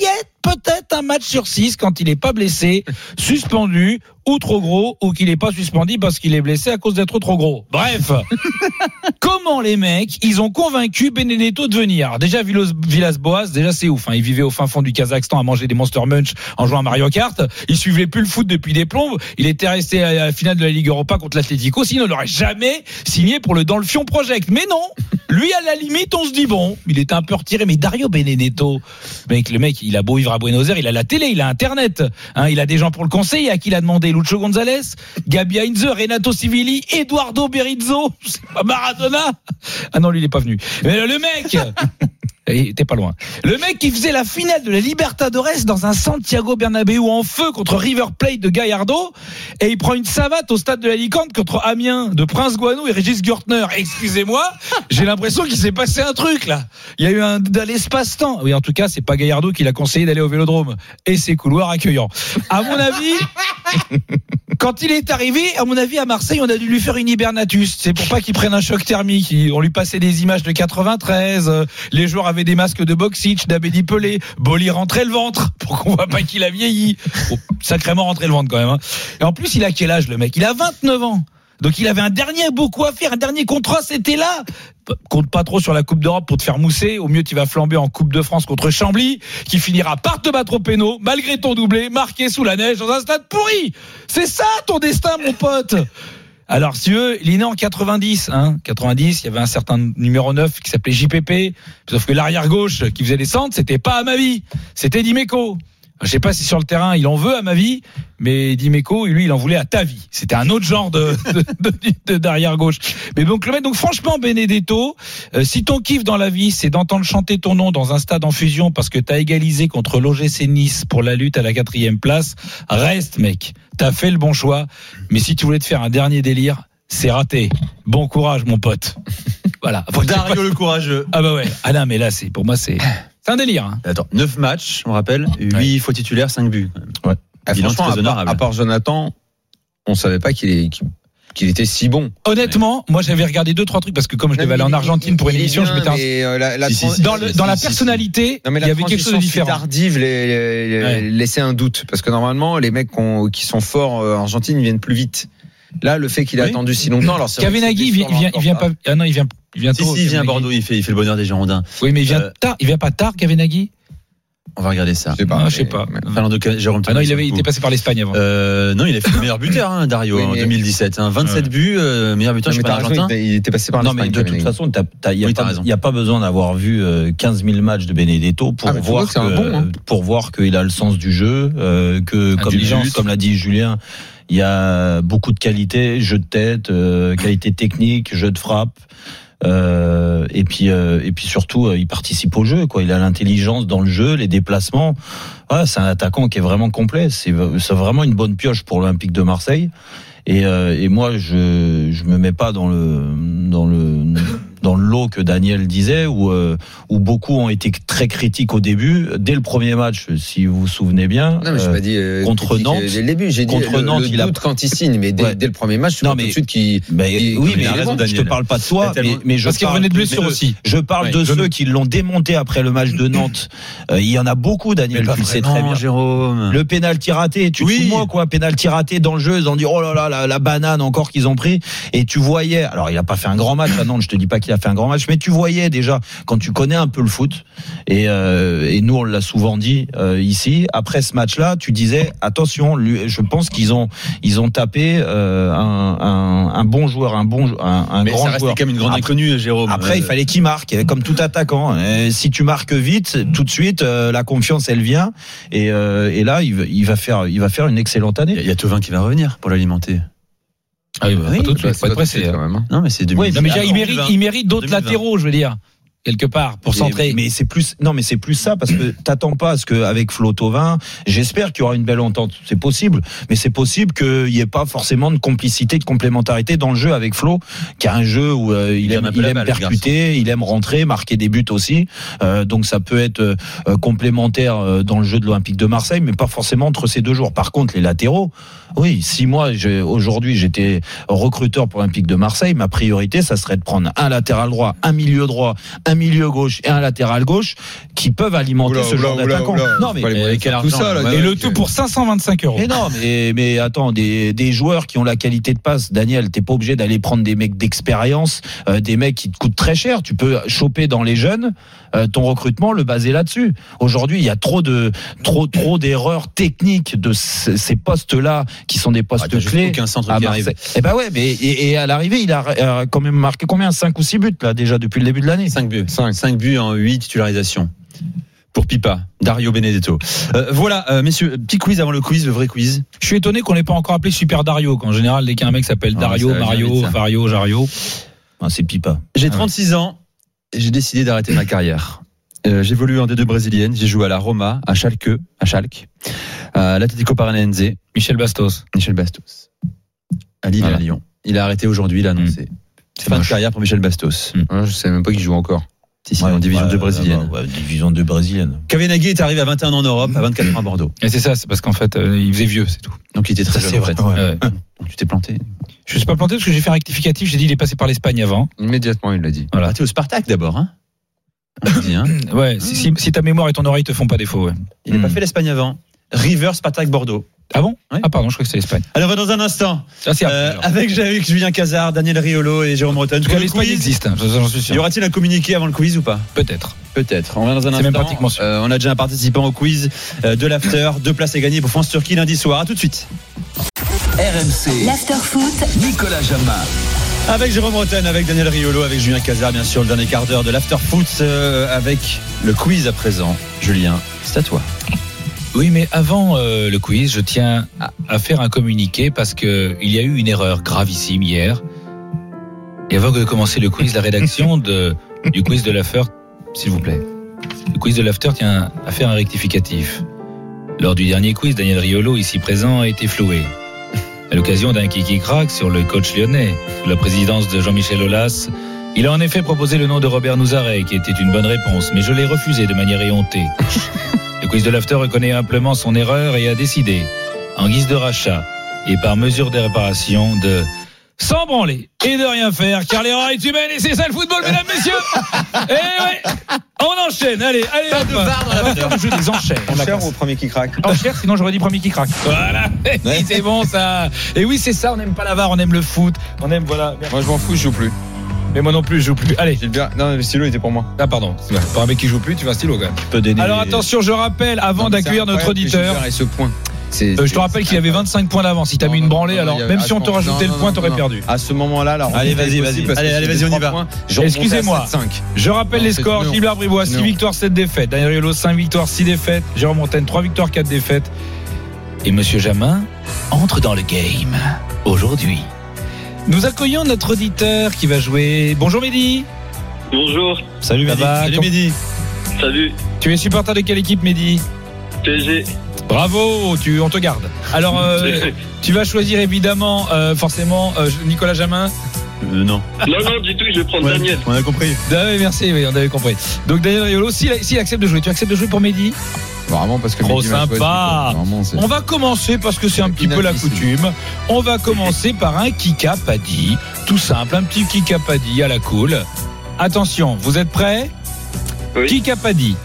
Speaker 18: peut-être un match sur 6 quand il est pas blessé, suspendu ou trop gros, ou qu'il est pas suspendu parce qu'il est blessé à cause d'être trop gros. Bref, comment les mecs, ils ont convaincu Benedetto de venir. Alors déjà, Villas-Boas, déjà c'est ouf. Il vivait au fin fond du Kazakhstan à manger des Monster Munch en jouant à Mario Kart. Il suivait plus le foot depuis des plombes. Il était resté à la finale de la Ligue Europa contre l'Atlético. Sinon, il n'aurait jamais signé pour le Dans le Fion Project. Mais non, lui à la limite, on se dit bon, il était un peu retiré. Mais Dario Benedetto, le mec, il a beau vivre à Buenos Aires, il a la télé, il a Internet, il a des gens pour le conseiller. À qui il a demandé? Lucho González, Gabi Heinze, Renato Civilli, Eduardo Berizzo, c'est pas Maradona. Ah non, lui il est pas venu. Mais le mec, t'es pas loin. Le mec qui faisait la finale de la Libertadores dans un Santiago Bernabéu en feu contre River Plate de Gallardo, et il prend une savate au stade de l'Alicante contre Amiens de Prince Guano et Régis Gürtner. Excusez-moi, j'ai l'impression qu'il s'est passé un truc là. Il y a eu un l'espace-temps. Oui, en tout cas, c'est pas Gallardo qui l'a conseillé d'aller au Vélodrome et ses couloirs accueillants. À mon avis, quand il est arrivé, à mon avis, à Marseille, on a dû lui faire une hibernatus. C'est pour pas qu'il prenne un choc thermique. On lui passait des images de 93. Les joueurs avaient des masques de Boksic, d'Abedi Pelé. Boli rentrait le ventre pour qu'on voit pas qu'il a vieilli. Bon, sacrément rentré le ventre quand même. Et en plus, il a quel âge le mec? Il a 29 ans. Donc il avait un dernier beaucoup à faire, un dernier contrat, c'était là. Compte pas trop sur la Coupe d'Europe pour te faire mousser. Au mieux, tu vas flamber en Coupe de France contre Chambly, qui finira par te battre au péno, malgré ton doublé, marqué sous la neige dans un stade pourri. C'est ça ton destin, mon pote. Alors, si tu veux, il est né en 90, 90, il y avait un certain numéro 9 qui s'appelait JPP. Sauf que l'arrière gauche qui faisait les centres, c'était pas Amavi, c'était Dimeco. Je sais pas si sur le terrain il en veut à ma vie, mais Dimeco, lui, il en voulait à ta vie. C'était un autre genre d'arrière gauche. Mais donc le mec, donc franchement, Benedetto, si ton kiff dans la vie, c'est d'entendre chanter ton nom dans un stade en fusion parce que t'as égalisé contre l'OGC Nice pour la lutte à la 4e place, reste, mec. T'as fait le bon choix. Mais si tu voulais te faire un dernier délire, c'est raté. Bon courage, mon pote. Voilà.
Speaker 14: Dario le courageux.
Speaker 18: Ah bah ouais. Ah non, mais là, pour moi, c'est un délire.
Speaker 14: Attends, 9 matchs, on rappelle, 8 fois titulaire, 5 buts.
Speaker 17: Ouais. Franchement, à part Jonathan, on savait pas qu'il était si bon.
Speaker 18: Honnêtement, moi j'avais regardé 2-3 trucs parce que comme je devais aller en Argentine pour une émission, je m'étais dans la personnalité, il y avait quelque chose de différent.
Speaker 17: Tardive laissait un doute parce que normalement les mecs qui sont forts en Argentine, ils viennent plus vite. Là, le fait qu'il a attendu si longtemps, alors
Speaker 18: Kavenaghi, il vient pas. Ah non, il vient tôt.
Speaker 14: Si, il vient à Bordeaux, il fait le bonheur des Girondins.
Speaker 18: Oui, mais il vient tard. Il vient pas tard, Kavenaghi.
Speaker 14: On va regarder ça.
Speaker 18: Je sais pas.
Speaker 14: Jérôme.
Speaker 18: Ah non, il était passé par l'Espagne avant.
Speaker 14: Non, il a fait le meilleur buteur, Dario, en 2017. 27 buts, meilleur buteur chez l'Argentin.
Speaker 17: Il était passé par l'Espagne.
Speaker 20: Non, mais de toute façon, il n'y a pas besoin d'avoir vu 15 000 matchs de Benedetto pour voir qu'il a le sens du jeu, que comme l'a dit Julien, il y a beaucoup de qualité, jeu de tête, qualité technique, jeu de frappe. Et puis surtout il participe au jeu, quoi. Il a l'intelligence dans le jeu, les déplacements. Ah, c'est un attaquant qui est vraiment complet. C'est vraiment une bonne pioche pour l'Olympique de Marseille. Et moi je me mets pas dans le lot que Daniel disait où beaucoup ont été très critiques au début dès le premier match, si vous vous souvenez bien.
Speaker 17: Non, mais j'ai pas dit
Speaker 20: contre Nantes.
Speaker 17: Dès le début, j'ai dit
Speaker 20: contre Nantes,
Speaker 17: le doute quand il signe, mais dès le premier match, tout de suite qui.
Speaker 20: Oui, mais je te parle pas de toi, mais
Speaker 18: parce qu'il revenait de blessure aussi.
Speaker 20: Je parle de ceux qui l'ont démonté après le match de Nantes. Il y en a beaucoup, Daniel, tu le sais très bien.
Speaker 14: Jérôme.
Speaker 20: Le pénalty raté, tu te fous de moi, quoi, pénalty raté dans le jeu, ils ont dit oh là là, la banane encore qu'ils ont pris, et tu voyais, alors il a pas fait un grand match à Nantes, je te dis pas qu'il a fait un grand match, mais tu voyais déjà quand tu connais un peu le foot, et nous on l'a souvent dit ici, après ce match-là, tu disais attention, je pense qu'ils ont tapé un bon joueur, un grand joueur. Mais ça restait
Speaker 14: quand même une grande inconnue, Jérôme.
Speaker 20: Après il fallait qu'il marque, comme tout attaquant. Si tu marques vite, tout de suite la confiance elle vient, et là il va faire une excellente année.
Speaker 14: Il y a Thauvin qui va revenir pour l'alimenter.
Speaker 18: Ah oui, pas tout de suite, pas être pressé quand même.
Speaker 14: Non, mais c'est 2020.
Speaker 18: Oui, non, mais il mérite d'autres latéraux, je veux dire. Quelque part pour centrer.
Speaker 20: Mais c'est plus ça, parce que t'attends pas à ce qu'avec Flo Thauvin, j'espère qu'il y aura une belle entente. C'est possible, mais c'est possible qu'il y ait pas forcément de complicité, de complémentarité dans le jeu avec Flo, qui a un jeu où il aime percuter, il aime rentrer, marquer des buts aussi. Donc ça peut être complémentaire dans le jeu de l'Olympique de Marseille, mais pas forcément entre ces deux joueurs. Par contre, les latéraux, oui, si moi aujourd'hui j'étais recruteur pour l'Olympique de Marseille, ma priorité ça serait de prendre un latéral droit, un milieu droit, un un milieu gauche et un latéral gauche qui peuvent alimenter ce genre d'attaquant.
Speaker 14: Non, mais quel argent,
Speaker 18: tout ça, là, et le tout pour 525 €.
Speaker 20: Mais non, mais attends, des joueurs qui ont la qualité de passe, Daniel, t'es pas obligé d'aller prendre des mecs d'expérience, des mecs qui te coûtent très cher. Tu peux choper dans les jeunes, ton recrutement, le baser là-dessus. Aujourd'hui, il y a trop d'erreurs techniques de ces postes-là qui sont des postes clés.
Speaker 14: Aucun centre qui arrive.
Speaker 20: Eh ben ouais, mais et à l'arrivée, il a quand même marqué combien, 5 ou 6 buts là déjà depuis le début de l'année.
Speaker 14: 5 buts en 8 titularisations. Pour Pipa, Dario Benedetto. Voilà, messieurs, petit quiz avant le quiz, le vrai quiz.
Speaker 18: Je suis étonné qu'on n'ait pas encore appelé Super Dario, qu'en général, dès qu'un mec s'appelle Dario, Mario, Fario, Jario.
Speaker 20: C'est Pipa.
Speaker 14: J'ai 36 ans et j'ai décidé d'arrêter ma carrière. J'ai évolué en D2 brésilienne, j'ai joué à la Roma, à Schalke, à l'Atlético Paranaense.
Speaker 18: Michel Bastos.
Speaker 14: À Lille et à Lyon. Il a arrêté aujourd'hui, il a annoncé. C'est fin de carrière pour Michel Bastos.
Speaker 17: Je sais même pas qu'il joue encore.
Speaker 14: Si, en division 2 brésilienne.
Speaker 20: Division 2 brésilienne.
Speaker 14: Kavenaghi est arrivé à 21 ans en Europe, à 24 ans à Bordeaux.
Speaker 18: Et c'est ça, c'est parce qu'en fait, il faisait vieux, c'est tout.
Speaker 14: Donc il était très jeune en fait.
Speaker 18: Ouais.
Speaker 14: Donc tu t'es planté.
Speaker 18: Je ne suis pas planté parce que j'ai fait un rectificatif, j'ai dit il est passé par l'Espagne avant.
Speaker 17: Immédiatement, il l'a dit.
Speaker 14: Voilà. T'es au Spartak d'abord, hein.
Speaker 18: Ouais, si ta mémoire et ton oreille te font pas défaut, ouais.
Speaker 14: Il n'a pas fait l'Espagne avant. River, Spartak, Bordeaux.
Speaker 18: Ah bon?
Speaker 14: Ouais.
Speaker 18: Ah pardon, je crois que c'est l'Espagne.
Speaker 14: Alors dans un instant,
Speaker 18: après,
Speaker 14: avec Julien Cazard, Daniel Riolo et Jérôme Breton.
Speaker 18: En tout cas, l'Espagne existe, j'en suis sûr.
Speaker 14: Y aura-t-il un communiqué avant le quiz ou pas?
Speaker 18: Peut-être.
Speaker 14: On va dans un instant.
Speaker 18: C'est même pratiquement sûr.
Speaker 14: On a déjà un participant au quiz de l'after, 2 places à gagner pour France-Turquie lundi soir. À tout de suite.
Speaker 9: RMC. L'after foot.
Speaker 10: Nicolas Jamin.
Speaker 14: Avec Jérôme Breton, avec Daniel Riolo, avec Julien Cazard, bien sûr, le dernier quart d'heure de l'after foot, avec le quiz à présent. Julien, c'est à toi.
Speaker 18: Oui, mais avant le quiz, je tiens à faire un communiqué parce que il y a eu une erreur gravissime hier. Et avant de commencer le quiz, la rédaction du quiz de l'after, s'il vous plaît. Le quiz de l'after tient à faire un rectificatif. Lors du dernier quiz, Daniel Riolo, ici présent, a été floué. À l'occasion d'un kiki-crack sur le coach lyonnais, sous la présidence de Jean-Michel Aulas, il a en effet proposé le nom de Robert Nouzaret, qui était une bonne réponse, mais je l'ai refusé de manière éhontée. Le quiz de l'after reconnaît amplement son erreur et a décidé, en guise de rachat et par mesure de réparation, de s'en branler et de rien faire, car l'erreur est humaine et c'est ça le football, mesdames, messieurs. Et ouais, on enchaîne. Allez, on va faire le jeu des enchères.
Speaker 14: Enchères ou premier qui craque?
Speaker 18: Enchères, sinon j'aurais dit premier qui craque. Voilà, oui, c'est bon ça. Et oui, c'est ça, on n'aime pas la VAR, on aime le foot, on aime, voilà.
Speaker 17: Moi je m'en fous, je joue plus.
Speaker 18: Mais moi non plus, je joue plus. Allez.
Speaker 17: Non, le stylo était pour moi.
Speaker 18: Ah pardon. Pour un mec qui joue plus, tu veux un stylo quand même.
Speaker 20: Tu peux donner.
Speaker 18: Alors attention, je rappelle avant d'accueillir notre auditeur.
Speaker 17: Et ce point.
Speaker 18: Je te rappelle qu'il avait 25 points d'avance. Si t'as mis une branlée, alors même si on te rajoutait le point, t'aurais perdu.
Speaker 17: À ce moment-là, là.
Speaker 14: Allez, vas-y, on y va.
Speaker 18: Excusez-moi. Je rappelle les scores. Gilbert Bribois, 6 victoires, 7 défaites. Daniel Riolo, 5 victoires, 6 défaites. Jérôme Montaigne, 3 victoires, 4 défaites. Et Monsieur Jamin entre dans le game aujourd'hui. Nous accueillons notre auditeur qui va jouer. Bonjour Mehdi.
Speaker 2: Bonjour.
Speaker 14: Salut Mehdi.
Speaker 18: Salut Mehdi.
Speaker 2: Salut.
Speaker 18: Tu es supporter de quelle équipe Mehdi?
Speaker 2: PSG.
Speaker 18: Bravo, on te garde. Alors, tu vas choisir évidemment, forcément, Nicolas Jamin.
Speaker 2: Non, du tout, je vais prendre Daniel.
Speaker 14: On a compris.
Speaker 18: Ah oui, merci, oui, on avait compris. Donc Daniel Riolo, s'il accepte de jouer, tu acceptes de jouer pour Mehdi?
Speaker 17: Vraiment parce que
Speaker 18: trop sympa. On va commencer parce que c'est un petit peu la coutume. On va commencer par un Kikapadi, tout simple, un petit Kikapadi à la cool. Attention, vous êtes prêts? Oui. Kikapadi.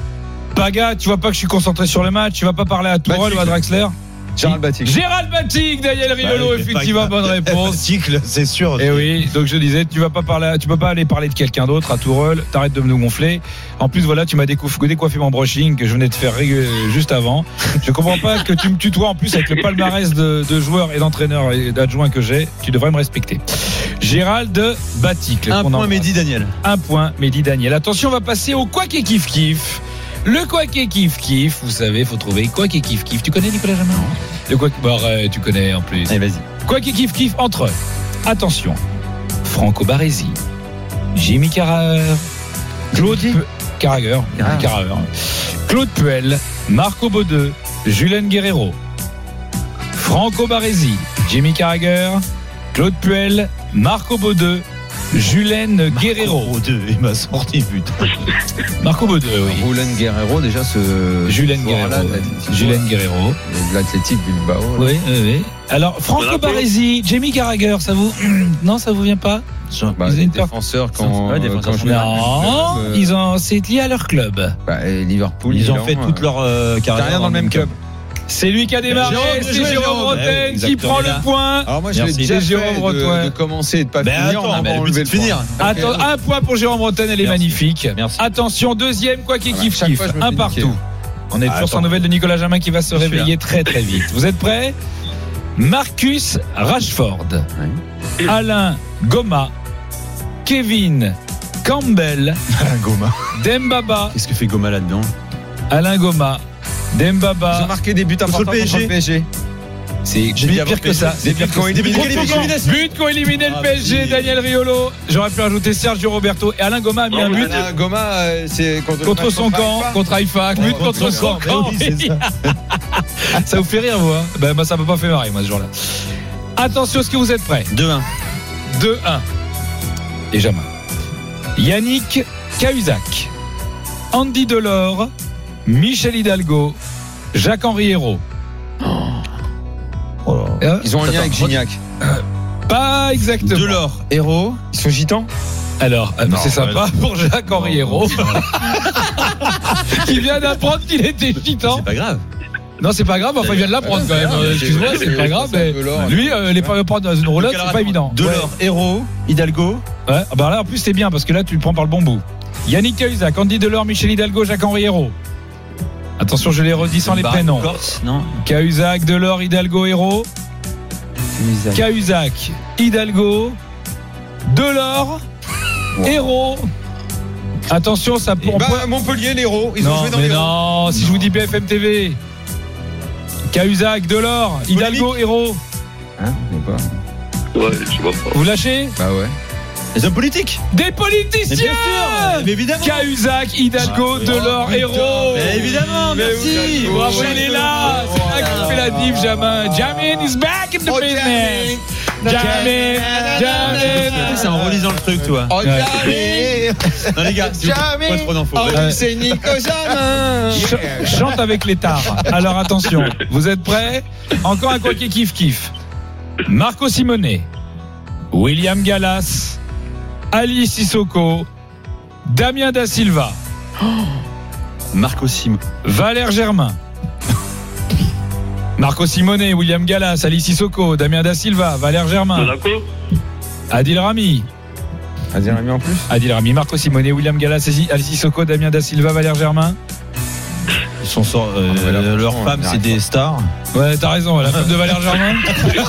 Speaker 18: Paga, tu vois pas que je suis concentré sur le match? Tu vas pas parler à Tourelle ou à Draxler?
Speaker 17: Gérald Batic,
Speaker 18: Daniel Riolo, effectivement, bonne réponse.
Speaker 20: Cycle, c'est sûr.
Speaker 18: Et oui, donc je disais, tu peux pas aller parler de quelqu'un d'autre à Tourelle, t'arrêtes de me gonfler. En plus, voilà, tu m'as décoiffé mon brushing que je venais de faire juste avant. Je comprends pas que tu me tutoies en plus avec le palmarès de joueurs et d'entraîneurs et d'adjoints que j'ai. Tu devrais me respecter. Gérald Batic.
Speaker 14: Un point Mehdi Daniel.
Speaker 18: Un point Mehdi Daniel. Attention, on va passer au quoi qui kiff kiff. Le quoi qui kiff kiff, vous savez, faut trouver quoi qui kiff kiff. Tu connais Nicolas Jamin? Le quoi qui tu connais en plus.
Speaker 14: Allez, vas-y.
Speaker 18: Quoi qui kiff kiff entre, attention, Franco Baresi, Jimmy Carragher, Claude Carragher, Claude Puel, Marco Baudeux, Julien Guerrero. Franco Baresi, Jimmy Carragher, Claude Puel, Marco Baudeux, Julen Guerrero.
Speaker 20: Marco Bode, il m'a sorti, putain.
Speaker 18: Marco Bode, oui.
Speaker 17: Julen Guerrero, déjà
Speaker 18: Julen Guerrero. Julen Guerrero.
Speaker 17: De l'Athletic Bilbao.
Speaker 18: Oui. Alors, Franco Baresi, Jamie Carragher, ça vous. Non, ça vous vient pas?
Speaker 17: Les défenseurs quand je
Speaker 18: non, c'est lié à leur club.
Speaker 17: Liverpool.
Speaker 20: Ils ont fait toute leur carrière
Speaker 17: dans le même club.
Speaker 18: C'est lui qui a démarré, c'est Jérôme Bretagne qui prend le point.
Speaker 17: Alors moi je l'ai déjà fait de commencer et de pas finir. On va enlever le finir.
Speaker 18: Attends, un point pour Jérôme Bretagne, elle est magnifique. Merci. Attention, deuxième, quoi qu'il kiffe. Un partout. On est toujours sans nouvelles de Nicolas Jamin qui va se réveiller très très vite. Vous êtes prêts? Marcus Rashford, Alain Goma, Kevin Campbell,
Speaker 14: Goma.
Speaker 18: Dembaba.
Speaker 14: Qu'est-ce que fait Goma là-dedans?
Speaker 18: Alain Goma, Dembaba.
Speaker 17: Ils ont marqué des buts importants contre le PSG.
Speaker 18: C'est pire que ça. C'est pire qu'on éliminé le PSG. Daniel Riolo. J'aurais pu rajouter Sergio Roberto. Et Alain Goma a mis un but.
Speaker 17: Alain Goma, c'est
Speaker 18: contre son camp, contre Haïfa. But contre son camp. Ça vous fait rire, vous, hein? Bah, ça m'a pas fait marrer, moi, ce jour-là. Attention, est-ce que vous êtes prêts?
Speaker 14: 2-1.
Speaker 18: Et Jamin. Yannick Cahuzac, Andy Delors, Michel Hidalgo, Jacques-Henri Hérault.
Speaker 17: Ils ont un lien avec Gignac.
Speaker 18: Pas exactement.
Speaker 17: Delors, Hérault, ils sont gitans.
Speaker 18: Alors, c'est sympa pour Jacques-Henri Hérault qui vient d'apprendre qu'il était gitan.
Speaker 14: C'est pas grave.
Speaker 18: Non, c'est pas grave, enfin il vient de l'apprendre quand même. Excuse-moi, c'est pas grave, mais lui, les prendre dans une roulotte, c'est pas évident.
Speaker 14: Delors, Hérault, Hidalgo.
Speaker 18: Ouais, bah là en plus c'est bien parce que là tu le prends par le bon bout. Yannick Cahuzac, Andy Delors, Michel Hidalgo, Jacques-Henri Hérault. Attention, je les redis sans les prénoms. Cahuzac, Delors, Hidalgo, Hérault. Cahuzac, Hidalgo, Delors, Hérault. Attention, ça pour
Speaker 17: Montpellier, l'Hérault. Ils ont joué dans l'Hérault.
Speaker 18: Non, si je vous dis BFM TV. Cahuzac, Delors, Hidalgo, Hérault.
Speaker 17: Hein?
Speaker 2: Ouais, je vois pas.
Speaker 18: Vous lâchez?
Speaker 17: Bah ouais.
Speaker 14: Les hommes politiques.
Speaker 18: Des politiciens.
Speaker 14: Mais évidemment.
Speaker 18: Cahuzac, Hidalgo, Delors, Hérault.
Speaker 14: Mais évidemment, merci.
Speaker 18: Bravo, il est là. C'est là qu'il fait la div, Jamin. Jamin is back in the business. Jamin.
Speaker 14: C'est en relisant le truc, toi.
Speaker 17: Oh, Jamin.
Speaker 14: Non, les gars, pas trop d'infos.
Speaker 17: C'est Nico Jamin.
Speaker 18: Chante avec les tares. Alors attention, vous êtes prêts? Encore un quoi qui kiff. Marco Simone, William Gallas, Ali Sissoko, Damien Da Silva,
Speaker 14: Marco Simone,
Speaker 18: Valère Germain. Marco Simone, William Gallas, Ali Sissoko, Damien Da Silva, Valère Germain. Adil Rami.
Speaker 17: Adil Rami en plus.
Speaker 18: Adil Rami, Marco Simone, William Gallas, Ali Sissoko, Damien Da Silva, Valère Germain.
Speaker 20: Ils sont leurs femmes, c'est des stars.
Speaker 18: Ouais, t'as raison, la femme de Valère Germain.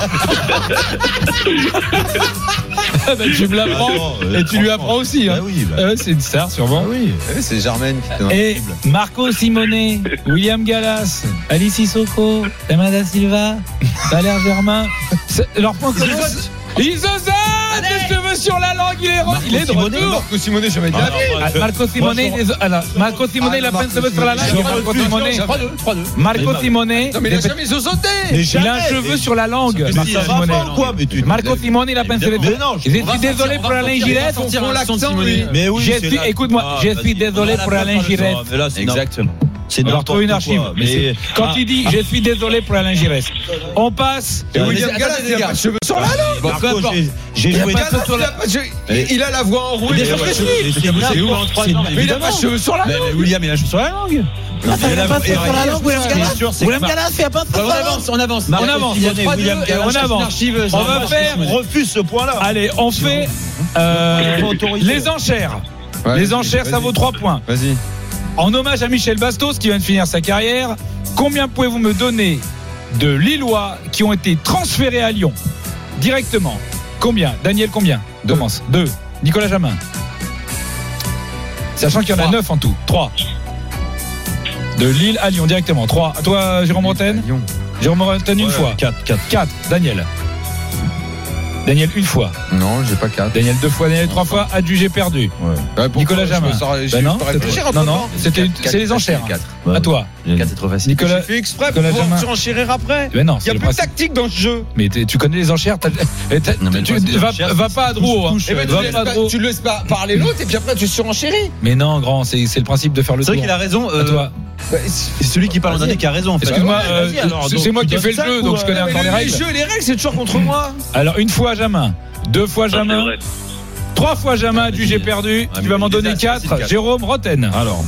Speaker 18: Bah, tu me l'apprends et tu lui apprends aussi. Hein.
Speaker 20: Oui,
Speaker 18: c'est une star sûrement.
Speaker 17: Oui, c'est Germaine qui
Speaker 18: et Marco Simone, William Gallas, Ali Sissoko, Damien Da Silva, Valère Germain. Leur point commun. Ils osent des cheveux sur la langue, il est de retour.
Speaker 17: Marco Simone, jamais dit.
Speaker 18: Marco Simone, il a plein de cheveux sur la langue. Marco Simone.
Speaker 17: Non, mais il a jamais zozoté.
Speaker 18: Il a un cheveu sur la langue. Marco Simone, il a plein de cheveux. Je suis désolé pour Alain Giresse.
Speaker 20: Mais oui,
Speaker 18: écoute-moi, je suis désolé pour Alain Giresse.
Speaker 20: Exactement.
Speaker 18: On va retrouver une archive. Mais quand il dit je suis désolé pour Alain Giresse, on passe.
Speaker 17: William Gallas, il a pas de cheveux sur la langue.
Speaker 20: J'ai joué.
Speaker 17: Il a la voix enrouée.
Speaker 18: Mais il a pas de cheveux sur la langue.
Speaker 14: William, il a cheveux sur la langue.
Speaker 20: Il a pas de cheveux sur la langue, William Gallas. Il a pas de cheveux sur la langue.
Speaker 14: On avance.
Speaker 18: On va faire.
Speaker 20: Refuse ce point-là.
Speaker 18: Allez, on fait les enchères. Les enchères, ça vaut 3 points.
Speaker 17: Vas-y.
Speaker 18: En hommage à Michel Bastos qui vient de finir sa carrière, combien pouvez-vous me donner de Lillois qui ont été transférés à Lyon directement? Combien? Daniel, combien? Commence. 2. Nicolas Jamin. Sachant qu'il y en a 9 en tout. 3. De Lille à Lyon directement. 3. À toi, Jérôme Bretagne. Jérôme Bretagne une fois.
Speaker 20: 4.
Speaker 18: 4. Daniel. Daniel, une fois.
Speaker 17: Non, j'ai pas 4.
Speaker 18: Daniel, 2 fois. Daniel, 3 fois. Adjugé perdu.
Speaker 17: Ouais,
Speaker 18: Nicolas Jamin. Non, c'est les enchères.
Speaker 17: 4.
Speaker 18: À toi.
Speaker 14: 4, c'est trop facile.
Speaker 18: Nicolas,
Speaker 17: J'ai fait exprès
Speaker 18: Nicolas
Speaker 17: pour
Speaker 18: Jamin.
Speaker 17: surenchérir après.
Speaker 18: Mais non,
Speaker 17: il y a plus de tactique dans ce jeu.
Speaker 18: Mais tu connais les enchères. Va pas à Drouot.
Speaker 17: Tu laisses pas parler l'autre et puis après tu surenchéris.
Speaker 18: Mais non, grand, c'est le principe de faire le tour.
Speaker 14: C'est vrai qu'il a raison. C'est celui qui parle en dernier qui a raison. En fait.
Speaker 18: Excuse-moi, c'est moi qui ai fait le jeu, donc je connais encore les règles.
Speaker 17: Les règles, c'est toujours contre moi.
Speaker 18: Alors, une fois Jamin, 2 fois Jamin, 3 fois Jamin, j'ai perdu. Tu vas m'en donner 4. Jérôme Roten.
Speaker 20: Alors,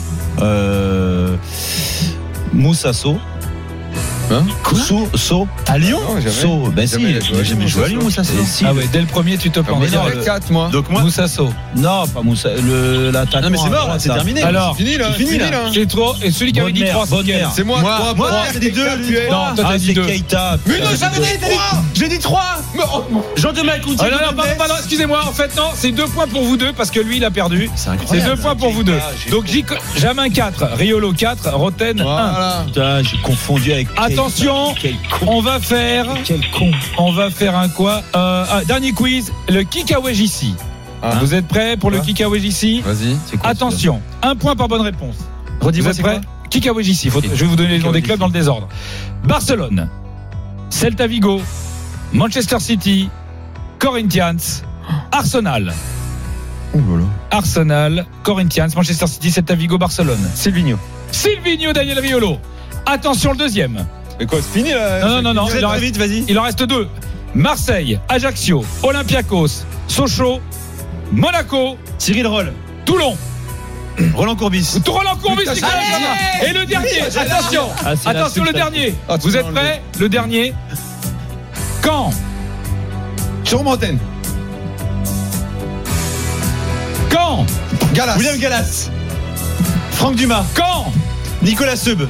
Speaker 20: Moussasso.
Speaker 17: Hein?
Speaker 20: So
Speaker 14: à Lyon.
Speaker 20: So, ben si, j'ai jamais joué à Lyon, Moussasso.
Speaker 18: Ah ouais, dès le premier, tu te plantes.
Speaker 17: J'avais 4 moi.
Speaker 14: Donc moi,
Speaker 18: Moussasso.
Speaker 20: Non, pas Moussa. L'attaquant.
Speaker 14: Non mais c'est mort, là, c'est terminé.
Speaker 18: Alors,
Speaker 17: c'est fini là.
Speaker 18: C'est trop. Et celui qui avait dit 3,
Speaker 17: c'est moi.
Speaker 14: Moi, j'ai dit 2.
Speaker 18: Non, toi t'as dit 2.
Speaker 20: Keita.
Speaker 17: Mais non, j'avais dit 3.
Speaker 14: J'ai dit 3. Jean-Domac Coutier.
Speaker 18: Non, excusez-moi. En fait, non, c'est 2 points pour vous deux parce que lui, il a perdu. C'est 2 points pour vous deux. Donc, Jamin 4, Riolo 4, Roten 1.
Speaker 20: Putain, j'ai confondu avec.
Speaker 18: Attention, on va faire.
Speaker 20: Quel con.
Speaker 18: On va faire un quoi dernier quiz, le Kikawejisi. Vous êtes prêts pour le Kikawejisi?
Speaker 17: Vas-y.
Speaker 18: Attention, 1 point par bonne réponse.
Speaker 14: Redis-moi,
Speaker 18: vous êtes prêts? Kikawejisi. Je vais vous donner les noms des clubs dans le désordre. Barcelone, Celta Vigo, Manchester City, Corinthians, Arsenal. Arsenal, Corinthians, Manchester City, Celta Vigo, Barcelone.
Speaker 14: Silvinho,
Speaker 18: Daniel Riolo. Attention, le deuxième.
Speaker 17: Mais quoi, c'est fini là?
Speaker 18: Non. Il en reste 2. Marseille, Ajaccio, Olympiakos, Sochaux, Monaco,
Speaker 14: Cyril Roll,
Speaker 18: Toulon.
Speaker 14: Roland Courbis,
Speaker 18: Nicolas Jamin. Et le dernier, attention, le dernier. Vous êtes prêts? Le dernier. Caen.
Speaker 17: Sur Montaigne.
Speaker 18: Caen.
Speaker 17: Galas.
Speaker 14: William Gallas, Franck Dumas,
Speaker 18: Caen.
Speaker 14: Nicolas Seub.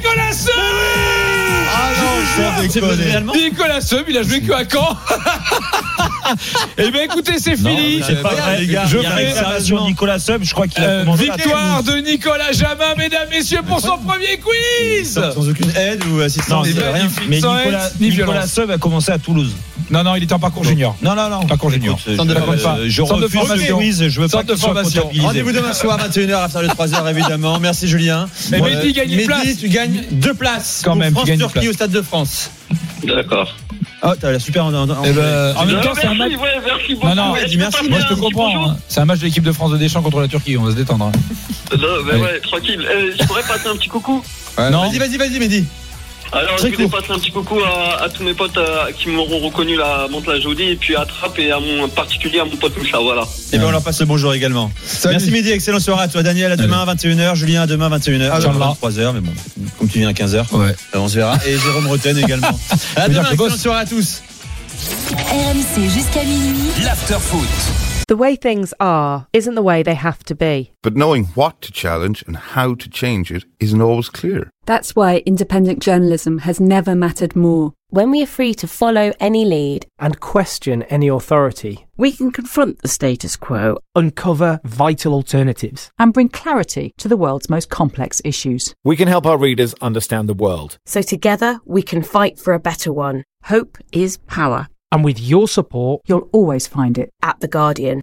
Speaker 18: Nicolas Seub, il a joué que à Caen. Eh bien écoutez, c'est fini.
Speaker 20: C'est pas vrai, les gars.
Speaker 18: Je
Speaker 20: fais sur Nicolas Seub, je crois qu'il a commandé
Speaker 18: victoire de Nicolas Jamin, mesdames, messieurs, pour son premier quiz.
Speaker 14: Sans aucune aide ou assistance.
Speaker 20: Rien. Mais Nicolas Seub a commencé à Toulouse.
Speaker 18: Non, il était en parcours junior.
Speaker 20: Non.
Speaker 18: Parcours junior.
Speaker 20: Je refuse le quiz, je veux pas que ce soit comptabilisé.
Speaker 14: Rendez-vous demain soir à 21h à faire le 3h évidemment. Merci Julien.
Speaker 18: Et Mehdi gagne une place.
Speaker 14: Tu gagnes 2 places
Speaker 18: quand même.
Speaker 14: France-Turquie au Stade de France.
Speaker 2: D'accord.
Speaker 14: Oh, t'as l'air super en
Speaker 18: même temps, c'est un match.
Speaker 2: Merci beaucoup.
Speaker 18: Non,
Speaker 2: merci.
Speaker 18: Moi je te comprends. Hein. C'est un match de l'équipe de France de Deschamps contre la Turquie. On va se détendre. Hein.
Speaker 2: Non, mais ouais, tranquille. Je pourrais passer un petit coucou.
Speaker 14: Non. Vas-y, Mehdi.
Speaker 2: Alors, je voulais passer un petit coucou à tous mes potes qui m'auront reconnu la Monte-la Jolie et puis à Trappes et en particulier à mon pote Moussa, voilà.
Speaker 14: Et bien on leur passe le bonjour également. Salut. Merci Mehdi, excellente soirée à toi Daniel, à demain à 21h, Julien à demain à 21h, à 23h, mais bon, comme tu viens à 15h, on se verra. Et Jérôme Roten également. À demain, excellente soirée à tous.
Speaker 9: RMC jusqu'à minuit.
Speaker 10: L'afterfoot.
Speaker 4: The way things are isn't the way they have to be.
Speaker 3: But knowing what to challenge and how to change it isn't always clear.
Speaker 22: That's why independent journalism has never mattered more.
Speaker 4: When we are free to follow any lead
Speaker 5: and question any authority,
Speaker 6: we can confront the status quo,
Speaker 5: uncover vital alternatives,
Speaker 7: and bring clarity to the world's most complex issues.
Speaker 8: We can help our readers understand the world.
Speaker 4: So together we can fight for a better one.
Speaker 6: Hope is power.
Speaker 5: And with your support,
Speaker 7: you'll always find it
Speaker 4: at The Guardian.